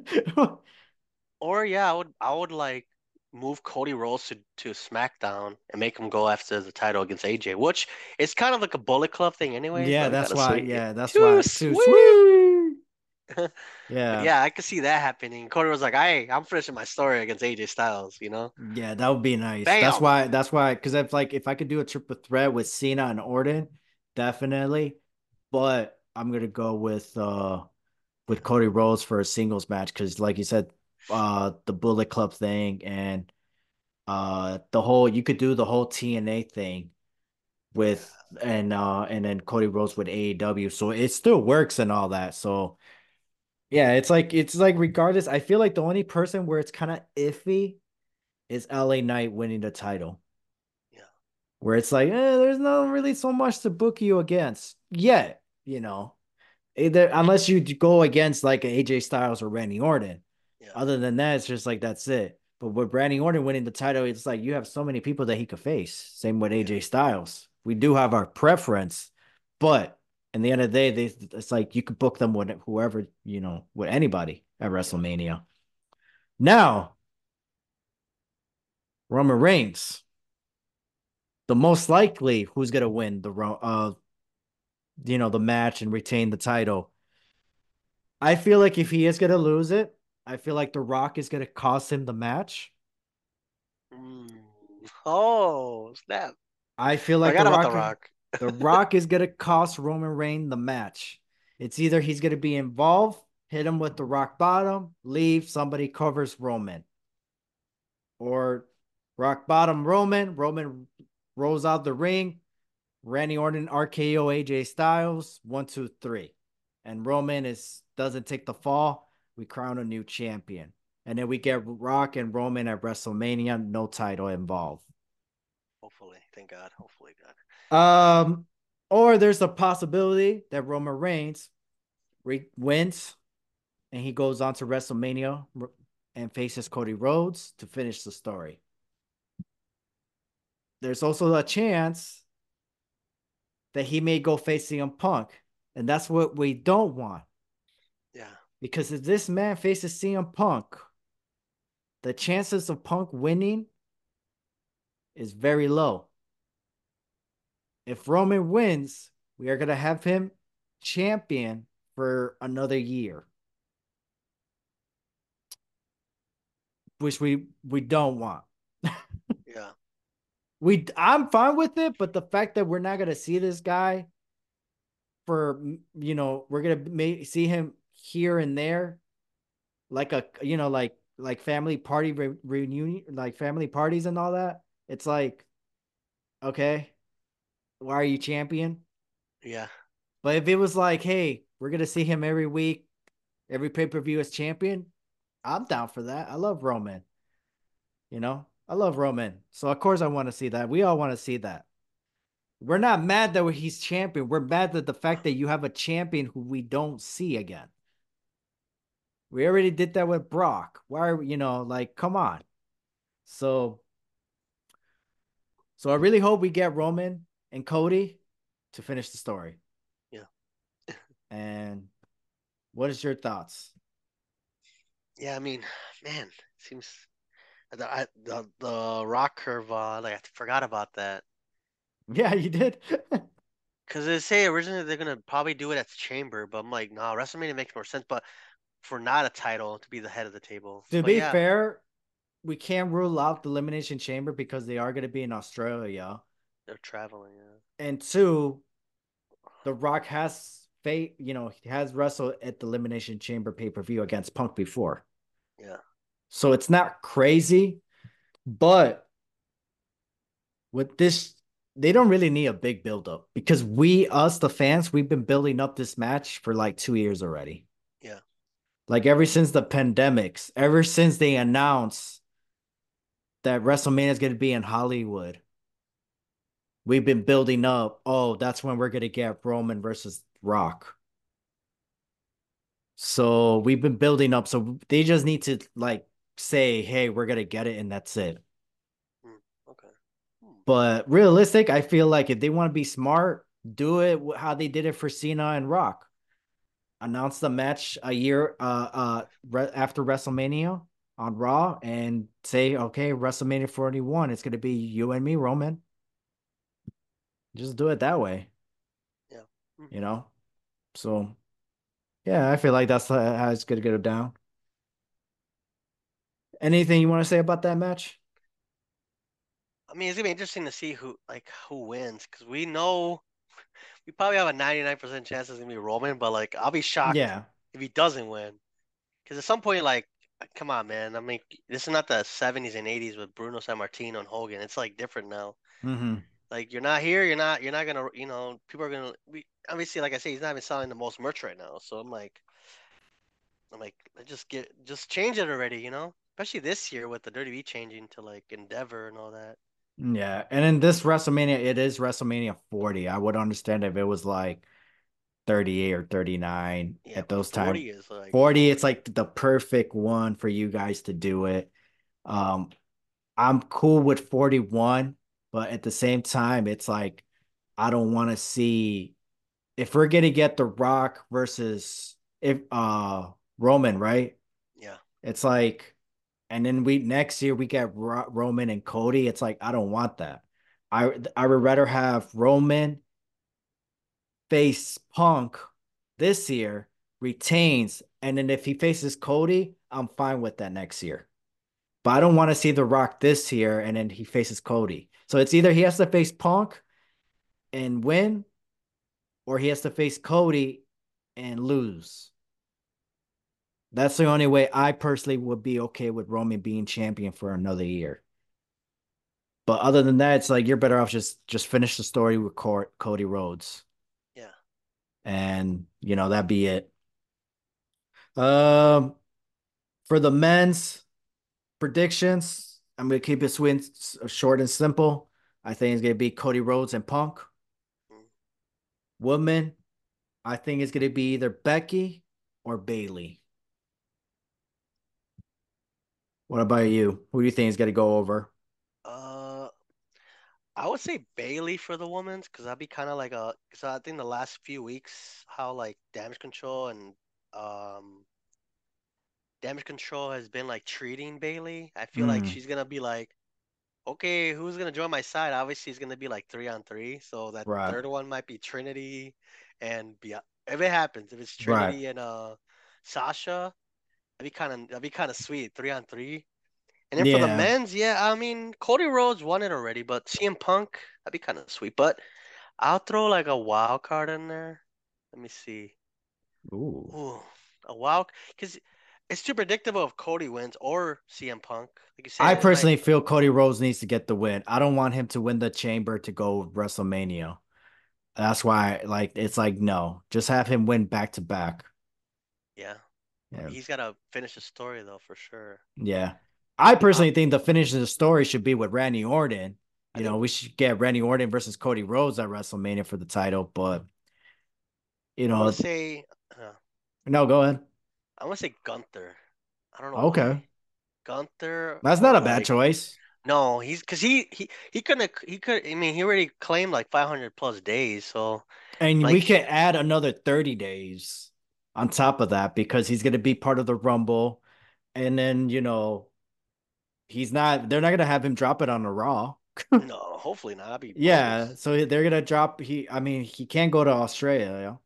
Speaker 2: or yeah, I would I would like move Cody Rhodes to, to SmackDown and make him go after the title against A J, which is kind of like a Bullet Club thing anyways,
Speaker 1: yeah,
Speaker 2: but we
Speaker 1: that's
Speaker 2: gotta
Speaker 1: why.
Speaker 2: see.
Speaker 1: Yeah, that's
Speaker 2: Too
Speaker 1: why. Too
Speaker 2: sweet.
Speaker 1: sweet.
Speaker 2: But
Speaker 1: Yeah.
Speaker 2: yeah, I could see that happening. Cody was like, "Hey, I'm finishing my story against A J Styles," you know?
Speaker 1: Yeah, that would be nice. That's
Speaker 2: Bam.
Speaker 1: why. That's why. Because if like if I could do a triple threat with Cena and Orton, definitely. But I'm gonna go with uh with
Speaker 2: Yeah,
Speaker 1: Cody Rhodes for a singles match because, like you said, uh the Bullet Club thing and uh the whole you could do the whole T N A thing
Speaker 2: yeah,
Speaker 1: with and uh and then Cody Rhodes with A E W, so it still works and all that. So yeah, it's like it's like regardless, I feel like the only person where it's kind of iffy is L A Knight winning the title,
Speaker 2: yeah,
Speaker 1: where it's like, eh, there's not really so much to book you against yet, you know, either unless you go against like A J Styles or Randy Orton.
Speaker 2: yeah,
Speaker 1: Other than that, it's just like that's it. But with Randy Orton winning the title, it's like you have so many people that he could face. Same with
Speaker 2: yeah,
Speaker 1: A J Styles. We do have our preference, but in the end of the day, they, it's like you could book them with whoever, you know, with anybody at
Speaker 2: yeah.
Speaker 1: WrestleMania. Now, Roman Reigns. the most likely who's gonna win the uh you know the match and retain the title. I feel like if he is gonna lose it, I feel like The Rock is gonna cost him the match.
Speaker 2: Mm. Oh, snap.
Speaker 1: I feel like The
Speaker 2: Forgot about The
Speaker 1: Rock
Speaker 2: Rock.
Speaker 1: The Rock is gonna cost Roman Reigns the match. It's either he's gonna be involved, hit him with the rock bottom, leave, somebody covers Roman, or rock bottom Roman, Roman rolls out the ring, Randy Orton R K O A J Styles, one, two, three. And Roman is doesn't take the fall. We crown a new champion. And then we get Rock and Roman at WrestleMania, no title involved.
Speaker 2: Hopefully, thank God. Hopefully, God.
Speaker 1: Um, or there's a possibility that Roman Reigns re- wins and he goes on to WrestleMania and faces Cody Rhodes to finish the story. There's also a chance that he may go face C M Punk, and that's what we don't want.
Speaker 2: Yeah,
Speaker 1: Because if this man faces C M Punk, the chances of Punk winning is very low. If Roman wins, we are going to have him champion for another year, which we we don't want.
Speaker 2: yeah,
Speaker 1: we I'm fine with it, but the fact that we're not going to see this guy for you know, we're going to may- see him here and there like a you know like like family party re- reunion, like family parties and all that. It's like, okay, why are you champion?
Speaker 2: yeah,
Speaker 1: But if it was like, hey, we're gonna see him every week, every pay per view as champion, I'm down for that. I love Roman. You know, I love Roman. So of course I want to see that. We all want to see that. We're not mad that he's champion. We're mad that the fact that you have a champion who we don't see again. We already did that with Brock. Why are we, you know, like, come on. So, so I really hope we get Roman and Cody to finish the story.
Speaker 2: yeah,
Speaker 1: And what is your thoughts?
Speaker 2: yeah. I mean, man, seems the I, the the Rock curve. Uh, like I forgot about that.
Speaker 1: Yeah, you did.
Speaker 2: Because they say originally they're gonna probably do it at the Chamber, but I'm like, nah, WrestleMania makes more sense. But for not a title to be the head of the table.
Speaker 1: To
Speaker 2: But
Speaker 1: be
Speaker 2: yeah,
Speaker 1: fair, we can't rule out the Elimination Chamber because they are going to be in Australia.
Speaker 2: they're traveling. Yeah,
Speaker 1: And two, The Rock has fate, you know, he has wrestled at the Elimination Chamber pay per view against Punk before.
Speaker 2: yeah,
Speaker 1: So it's not crazy, but with this, they don't really need a big build up because we, us, the fans, we've been building up this match for like two years already.
Speaker 2: yeah.
Speaker 1: Like ever since the pandemics, ever since they announced that WrestleMania is going to be in Hollywood, we've been building up. Oh, that's when we're going to get Roman versus Rock. So we've been building up. So they just need to like say, hey, we're going to get it, and that's it.
Speaker 2: Hmm, okay. Hmm,
Speaker 1: But realistic, I feel like if they want to be smart, do it how they did it for Cena and Rock. Announce the match a year uh uh re- after WrestleMania on Raw and say, okay, WrestleMania forty-one, it's gonna be you and me, Roman. Just do it that way,
Speaker 2: yeah.
Speaker 1: you
Speaker 2: Hmm.
Speaker 1: know? So yeah, I feel like that's how it's gonna go down. Anything you want to say about that match?
Speaker 2: I mean, it's gonna be interesting to see who like who wins because we know we probably have a ninety-nine percent chance it's gonna be Roman, but like I'll be shocked
Speaker 1: Yeah.
Speaker 2: if he doesn't win. Because at some point, like, come on, man. I mean, this is not the seventies and eighties with Bruno Sammartino and Hogan. It's like different now.
Speaker 1: Mm-hmm.
Speaker 2: Like you're not here, you're not, you're not gonna, you know, people are gonna. We obviously, like I say, he's not even selling the most merch right now. So I'm like, I'm like, let's just get, just change it already, you know. Especially this year with the Dirty V changing to like Endeavor and all that.
Speaker 1: Yeah. And in this WrestleMania, it is WrestleMania forty. I would understand if it was like thirty-eight or thirty-nine
Speaker 2: Yeah,
Speaker 1: at
Speaker 2: but
Speaker 1: those times.
Speaker 2: forty is like,
Speaker 1: forty,
Speaker 2: oh
Speaker 1: it's like the perfect one for you guys to do it. Um, I'm cool with forty-one, but at the same time, it's like I don't want to see if we're gonna get The Rock versus if uh Roman, right?
Speaker 2: yeah,
Speaker 1: It's like, and then we next year we get Ro- Roman and Cody. It's like I don't want that. I I would rather have Roman face Punk this year, retains, and then if he faces Cody, I'm fine with that next year. But I don't want to see The Rock this year and then he faces Cody. So it's either he has to face Punk and win, or he has to face Cody and lose. That's the only way I personally would be okay with Roman being champion for another year. But other than that, it's like you're better off just just finish the story with Cody Rhodes,
Speaker 2: Yeah.
Speaker 1: and you know that'd be it. Um, for the men's predictions, I'm gonna keep it sweet, short and simple. I think it's gonna be Cody Rhodes and Punk.
Speaker 2: Mm.
Speaker 1: Women, I think it's gonna be either Becky or Bayley. What about you? Who do you think is gonna go over?
Speaker 2: Uh, I would say Bailey for the women's because that'd be kind of like a. Because I think the last few weeks, how like damage control and um damage control has been like treating Bailey. I feel like
Speaker 1: Mm,
Speaker 2: she's gonna be like, okay, who's gonna join my side? Obviously, it's gonna be like three on three. So that
Speaker 1: right,
Speaker 2: third one might be Trinity, and be if it happens, if it's
Speaker 1: right,
Speaker 2: Trinity and uh Sasha, that'd be kind of that'd be kind of sweet, three on three. And then for the
Speaker 1: yeah.
Speaker 2: men's, yeah, I mean Cody Rhodes won it already, but C M Punk, that'd be kind of sweet. But I'll throw like a wild card in there. Let me see.
Speaker 1: Ooh.
Speaker 2: Ooh, a wild, because it's too predictable if Cody wins or C M Punk. Like you
Speaker 1: I
Speaker 2: said, it might.
Speaker 1: personally feel Cody Rhodes needs to get the win. I don't want him to win the chamber to go WrestleMania. That's why, like, it's like no, just have him win back to back.
Speaker 2: Yeah,
Speaker 1: Yeah,
Speaker 2: he's got to finish the story though for sure.
Speaker 1: yeah. I
Speaker 2: Uh,
Speaker 1: personally think the finish of the story should be with Randy Orton.
Speaker 2: I
Speaker 1: You know,
Speaker 2: think
Speaker 1: we should get Randy Orton versus Cody Rhodes at WrestleMania for the title. But you
Speaker 2: I'm gonna
Speaker 1: know,
Speaker 2: say, uh,
Speaker 1: no, go ahead.
Speaker 2: I'm gonna say Gunther. I don't know
Speaker 1: Okay,
Speaker 2: why. Gunther
Speaker 1: that's not
Speaker 2: or
Speaker 1: a bad
Speaker 2: like
Speaker 1: choice.
Speaker 2: no, he's because he he he couldn't he could I mean he already claimed like five hundred plus days, so
Speaker 1: And we
Speaker 2: like
Speaker 1: can add another thirty days on top of that because he's going to be part of the Rumble. And then, you know, he's not, they're not going to have him drop it on the Raw.
Speaker 2: no, hopefully not. That'd be
Speaker 1: Yeah.
Speaker 2: bogus.
Speaker 1: So they're going to drop, he, I mean, he can't go to Australia. Yeah?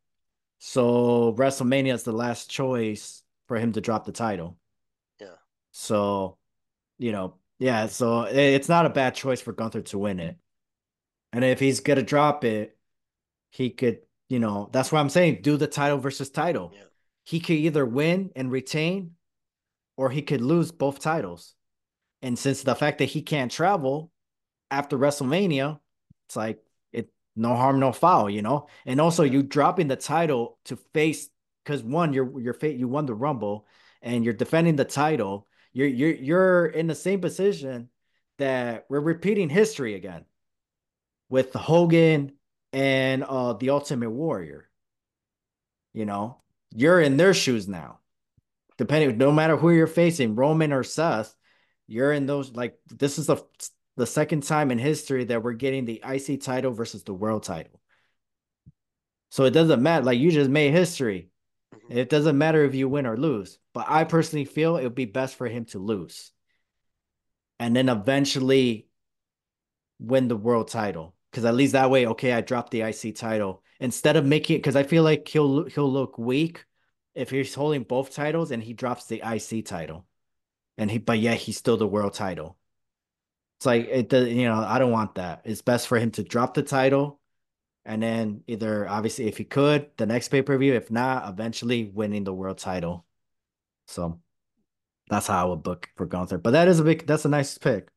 Speaker 1: So WrestleMania is the last choice for him to drop the title.
Speaker 2: Yeah,
Speaker 1: So, you know, yeah. So it's not a bad choice for Gunther to win it. And if he's going to drop it, he could, you know, that's what I'm saying. Do the title versus title.
Speaker 2: yeah,
Speaker 1: He could either win and retain, or he could lose both titles. And since the fact that he can't travel after WrestleMania, it's like it no harm, no foul, you know. And also,
Speaker 2: yeah,
Speaker 1: you dropping the title to face because one, you're you're you won the Rumble and you're defending the title. You're you're you're in the same position that we're repeating history again with Hogan and uh the Ultimate Warrior. You know, you're in their shoes now. Depending, no matter who you're facing, Roman or Seth, you're in those. Like this is the the second time in history that we're getting the I C title versus the world title. So it doesn't matter. Like you just made history.
Speaker 2: hmm,
Speaker 1: It doesn't matter if you win or lose. But I personally feel it would be best for him to lose and then eventually win the world title. Because at least that way, okay, I dropped the I C title instead of making it. Because I feel like he'll he'll look weak if he's holding both titles and he drops the I C title. And he, but yeah, he's still the world title. It's like it does, you know, I don't want that. It's best for him to drop the title and then either obviously if he could, the next pay-per-view, if not, eventually winning the world title. So that's how I would book for Gunther. But that is a big that's a nice pick.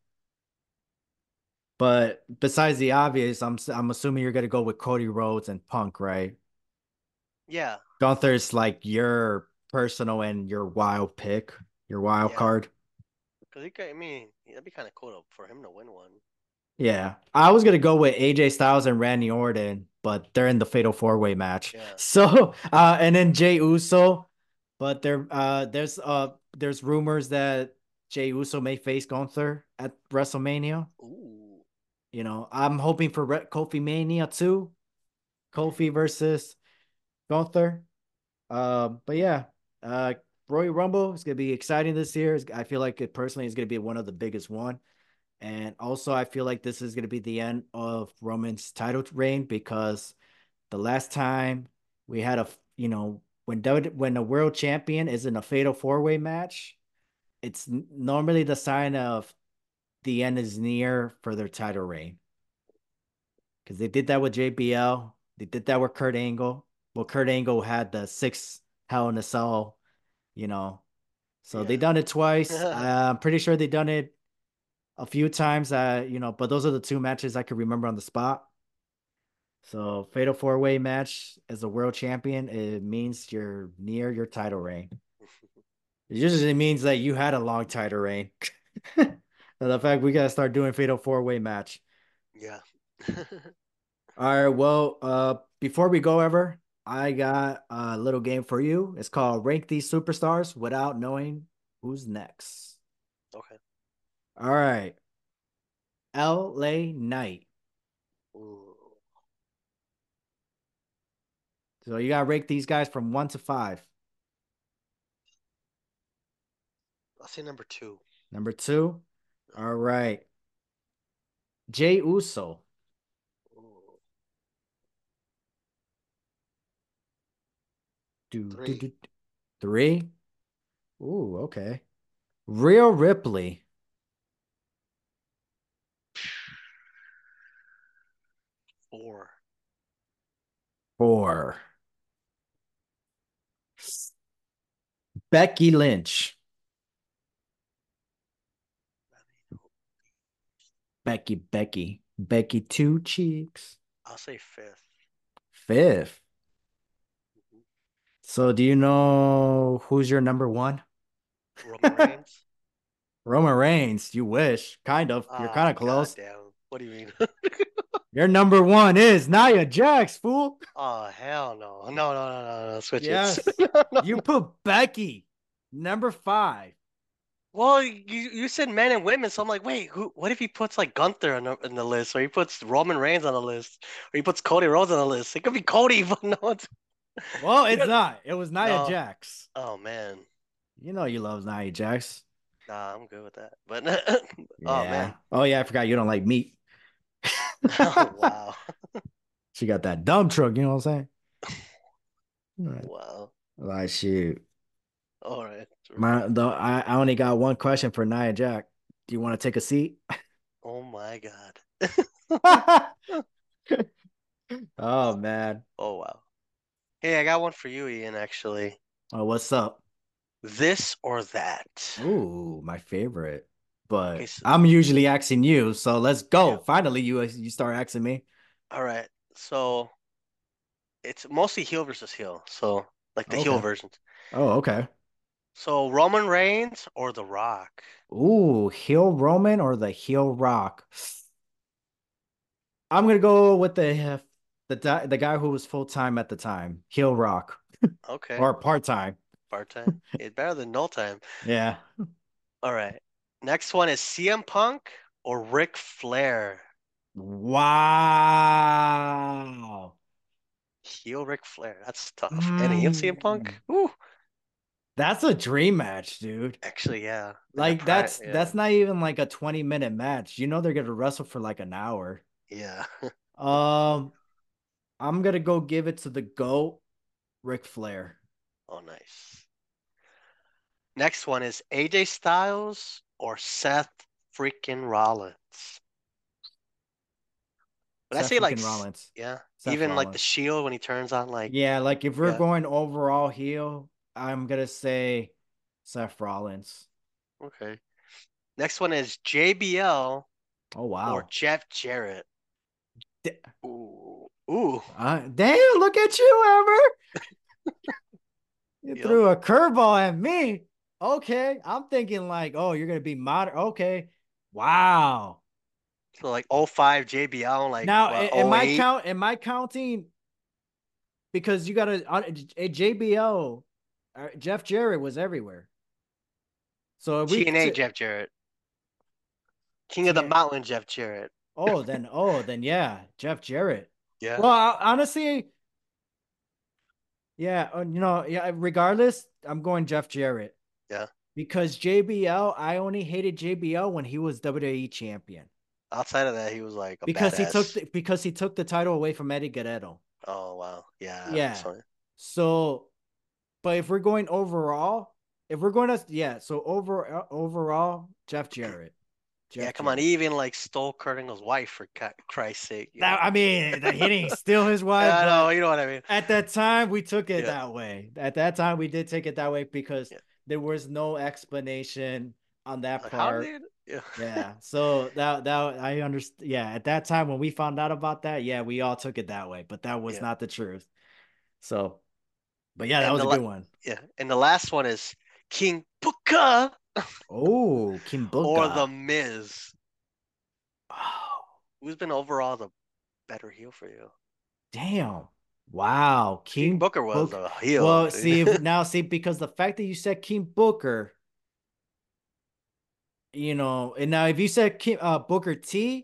Speaker 1: But besides the obvious, I'm I'm assuming you're gonna go with Cody Rhodes and Punk, right?
Speaker 2: yeah,
Speaker 1: Gunther's like your personal and your wild pick, your wild
Speaker 2: yeah.
Speaker 1: card.
Speaker 2: Because he could, I mean, that'd be kind of cool to, for him to win one.
Speaker 1: Yeah, I was gonna go with A J Styles and Randy Orton, but they're in the Fatal Four Way match.
Speaker 2: Yeah.
Speaker 1: So, uh, and then Jay Uso, but there, uh, there's uh, there's rumors that Jay Uso may face Gunther at WrestleMania.
Speaker 2: Ooh.
Speaker 1: You know, I'm hoping for Re- Kofi Mania too, Kofi versus Gunther. Uh, but yeah, uh, Royal Rumble is gonna be exciting this year. I feel like it personally is gonna be one of the biggest one. And also, I feel like this is going to be the end of Roman's title reign because the last time we had a, you know, when when a world champion is in a fatal four way match, it's normally the sign of the end is near for their title reign. Because they did that with J B L, they did that with Kurt Angle. Well, Kurt Angle had the six Hell in a Cell, you know, so they
Speaker 2: Yeah.
Speaker 1: done it twice. Uh, I'm pretty sure they done it a few times. Uh, you know, but those are the two matches I could remember on the spot. So fatal four way match as a world champion, it means you're near your title reign. It usually means that you had a long title reign. The fact we gotta start doing fatal four way match.
Speaker 2: Yeah.
Speaker 1: All right. Well, uh, before we go ever, I got a little game for you. It's called Rank These Superstars Without Knowing Who's Next.
Speaker 2: Okay.
Speaker 1: All right. L A Knight.
Speaker 2: Ooh.
Speaker 1: So you gotta rank these guys from one to five.
Speaker 2: I'll say number two.
Speaker 1: Number two. All right. Jay Uso.
Speaker 2: Ooh.
Speaker 1: Do, do,
Speaker 2: Three.
Speaker 1: do, do. Three. Ooh, okay. Real Ripley.
Speaker 2: Four.
Speaker 1: Four. Becky Lynch. Becky, Becky. Becky Two Cheeks.
Speaker 2: I'll say fifth.
Speaker 1: Fifth.
Speaker 2: Mhm.
Speaker 1: So do you know who's your number one?
Speaker 2: Roman Reigns.
Speaker 1: Roman Reigns. You wish. Kind of. You're kind
Speaker 2: Ah,
Speaker 1: of close.
Speaker 2: goddamn. What do you mean?
Speaker 1: Your number one is Nia Jax, fool.
Speaker 2: Oh, hell no. No, no, no, no, no. Switch it.
Speaker 1: Yes.
Speaker 2: No, no,
Speaker 1: You
Speaker 2: no.
Speaker 1: put Becky number five.
Speaker 2: Well, you you said men and women, so I'm like, wait, who? What if he puts like Gunther on the, in the list, or he puts Roman Reigns on the list, or he puts Cody Rhodes on the list? It could be Cody, but no, it's
Speaker 1: Well,
Speaker 2: you
Speaker 1: it's
Speaker 2: got
Speaker 1: not. It was Nia
Speaker 2: no.
Speaker 1: Jax.
Speaker 2: Oh man,
Speaker 1: You know you love Nia Jax.
Speaker 2: nah, I'm good with that. But oh
Speaker 1: Yeah.
Speaker 2: man,
Speaker 1: Oh yeah, I forgot you don't like meat.
Speaker 2: oh wow,
Speaker 1: She got that dump truck, you know what I'm saying?
Speaker 2: wow.
Speaker 1: Like shoot.
Speaker 2: All right,
Speaker 1: My
Speaker 2: right.
Speaker 1: though I, I only got one question for Nia Jax. Do you want to take a seat?
Speaker 2: Oh my God.
Speaker 1: Oh man.
Speaker 2: Oh wow. Hey, I got one for you, Ian. Actually,
Speaker 1: Oh, what's up?
Speaker 2: this or that.
Speaker 1: Ooh, my favorite.
Speaker 2: Okay,
Speaker 1: But
Speaker 2: so
Speaker 1: I'm usually asking you, so let's go.
Speaker 2: yeah.
Speaker 1: Finally, you you start asking me.
Speaker 2: All right. So it's mostly heel versus heel. So like the heel
Speaker 1: Okay.
Speaker 2: versions.
Speaker 1: Oh, okay.
Speaker 2: So Roman Reigns or The Rock?
Speaker 1: Ooh, heel Roman or the heel Rock? I'm gonna go with the the di- the guy who was full time at the time, heel Rock
Speaker 2: Okay,
Speaker 1: or part time.
Speaker 2: part time. It's better than no time.
Speaker 1: Yeah.
Speaker 2: All right. Next one is C M Punk or Ric Flair.
Speaker 1: Wow.
Speaker 2: Heel Ric Flair. That's tough. And even C M Punk.
Speaker 1: Mm.
Speaker 2: Ooh.
Speaker 1: That's a dream match, dude.
Speaker 2: Actually, yeah. In their
Speaker 1: Like
Speaker 2: prime.
Speaker 1: that's
Speaker 2: Yeah.
Speaker 1: that's not even like a twenty minute match. You know they're gonna wrestle for like an hour.
Speaker 2: Yeah.
Speaker 1: Um, I'm gonna go give it to the GOAT, Ric Flair.
Speaker 2: Oh, nice. Next one is A J Styles or Seth freaking Rollins. When I
Speaker 1: Seth
Speaker 2: say like,
Speaker 1: freaking
Speaker 2: s-
Speaker 1: Rollins.
Speaker 2: yeah,
Speaker 1: Seth
Speaker 2: even like the
Speaker 1: Rollins.
Speaker 2: Shield when he turns on, like,
Speaker 1: Yeah, like if we're
Speaker 2: yeah,
Speaker 1: going overall heel, I'm gonna say Seth Rollins.
Speaker 2: okay. Next one is J B L
Speaker 1: Oh
Speaker 2: or
Speaker 1: wow.
Speaker 2: Jeff Jarrett.
Speaker 1: D-
Speaker 2: Ooh, ooh,
Speaker 1: uh, damn, look at you, Ever. You
Speaker 2: yep.
Speaker 1: threw a curveball at me. Okay. I'm thinking like, oh, you're gonna be modern. Okay. Wow.
Speaker 2: So like oh five J B L, like
Speaker 1: Now,
Speaker 2: what,
Speaker 1: am
Speaker 2: oh
Speaker 1: I
Speaker 2: 08?
Speaker 1: count? Am I counting because you got a, a J B L? uh, Jeff Jarrett was everywhere. So if we
Speaker 2: T N A
Speaker 1: t-
Speaker 2: Jeff Jarrett. King of
Speaker 1: T
Speaker 2: the
Speaker 1: N
Speaker 2: Mountain Jeff Jarrett.
Speaker 1: oh then oh then yeah, Jeff Jarrett.
Speaker 2: Yeah,
Speaker 1: Well, I, honestly, yeah, uh, you know, yeah. Regardless, I'm going Jeff Jarrett.
Speaker 2: yeah.
Speaker 1: Because J B L, I only hated J B L when he was W W E champion.
Speaker 2: Outside of that, he was like a
Speaker 1: Because he took
Speaker 2: badass.
Speaker 1: the, because he took the title away from Eddie Guerrero.
Speaker 2: Oh wow, yeah.
Speaker 1: Yeah.
Speaker 2: So
Speaker 1: So, but if we're going overall, if we're going to yeah, so over overall, Jeff Jarrett.
Speaker 2: yeah,
Speaker 1: Jeff
Speaker 2: come on.
Speaker 1: Jarrett.
Speaker 2: He even like stole Kurt Angle's wife for Christ's sake, you
Speaker 1: That
Speaker 2: know.
Speaker 1: I mean, that he didn't steal his wife,
Speaker 2: I know,
Speaker 1: but
Speaker 2: you know what I mean.
Speaker 1: at that time we took it
Speaker 2: Yeah,
Speaker 1: that way. At that time we did take it that way because
Speaker 2: yeah.
Speaker 1: there was no explanation on that
Speaker 2: Like how
Speaker 1: part.
Speaker 2: did? Yeah,
Speaker 1: Yeah. So that that I understand. Yeah, at that time when we found out about that, yeah, we all took it that way, but that was
Speaker 2: yeah.
Speaker 1: not the truth. So, but yeah, that
Speaker 2: And
Speaker 1: was
Speaker 2: the
Speaker 1: a
Speaker 2: la-
Speaker 1: good one.
Speaker 2: yeah, and the last one is King Booker
Speaker 1: Oh,
Speaker 2: or the
Speaker 1: Kimbuga.
Speaker 2: Miz.
Speaker 1: Oh,
Speaker 2: Who's been overall the better heel for you?
Speaker 1: damn. Wow.
Speaker 2: King
Speaker 1: King
Speaker 2: Booker was
Speaker 1: Book.
Speaker 2: a heel.
Speaker 1: Well, see if now see because the fact that you said King Booker, you know, and now if you said King, uh, Booker T,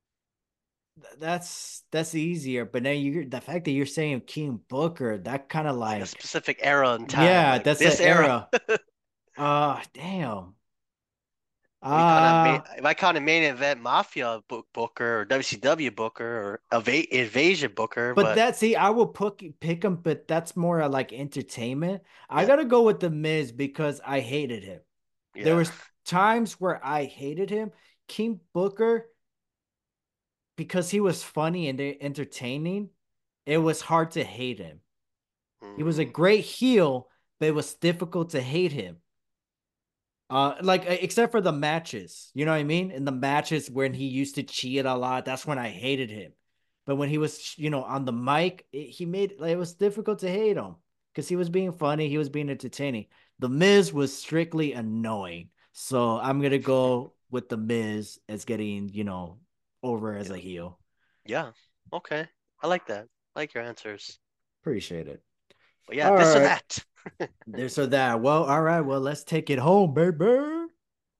Speaker 1: that's that's easier. But then you the fact that you're saying King Booker, that kind of
Speaker 2: Like a
Speaker 1: like,
Speaker 2: specific era in time,
Speaker 1: yeah,
Speaker 2: like
Speaker 1: that's an
Speaker 2: this era.
Speaker 1: era. Uh, damn.
Speaker 2: Or you kind of main,
Speaker 1: Uh,
Speaker 2: if I count a main event Mafia book Booker or W C W Booker or Eva Invasion Booker,
Speaker 1: but
Speaker 2: but
Speaker 1: that see, I will pick pick him, but that's more uh, like entertainment. I
Speaker 2: yeah,
Speaker 1: gotta go with the Miz because I hated him. There
Speaker 2: yeah.
Speaker 1: was times where I hated him. King Booker, because he was funny and entertaining, it was hard to hate him. He was a
Speaker 2: Mm,
Speaker 1: great heel, but it was difficult to hate him. Uh, like uh, except for the matches, you know what I mean? In the matches when he used to cheat a lot, that's when I hated him. But when he was, you know, on the mic, it, he made like, it was difficult to hate him because he was being funny, he was being entertaining. The Miz was strictly annoying, so I'm gonna go with the Miz as getting, you know, over as a
Speaker 2: yeah,
Speaker 1: heel.
Speaker 2: yeah. Okay, I like that. I like your answers.
Speaker 1: Appreciate it.
Speaker 2: But yeah,
Speaker 1: All
Speaker 2: this or
Speaker 1: right,
Speaker 2: that.
Speaker 1: this or that. Well, all right. Well, let's take it home, baby.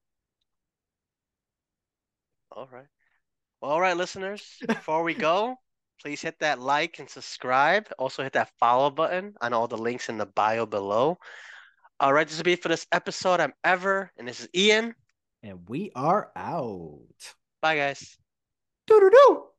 Speaker 2: All right. Well, all right, listeners. Before we go, please hit that like and subscribe. Also hit that follow button on all the links in the bio below. All right, this will be it for this episode. I'm Ever, and this is Ian.
Speaker 1: And we are out.
Speaker 2: Bye, guys.
Speaker 1: Doo doo doo.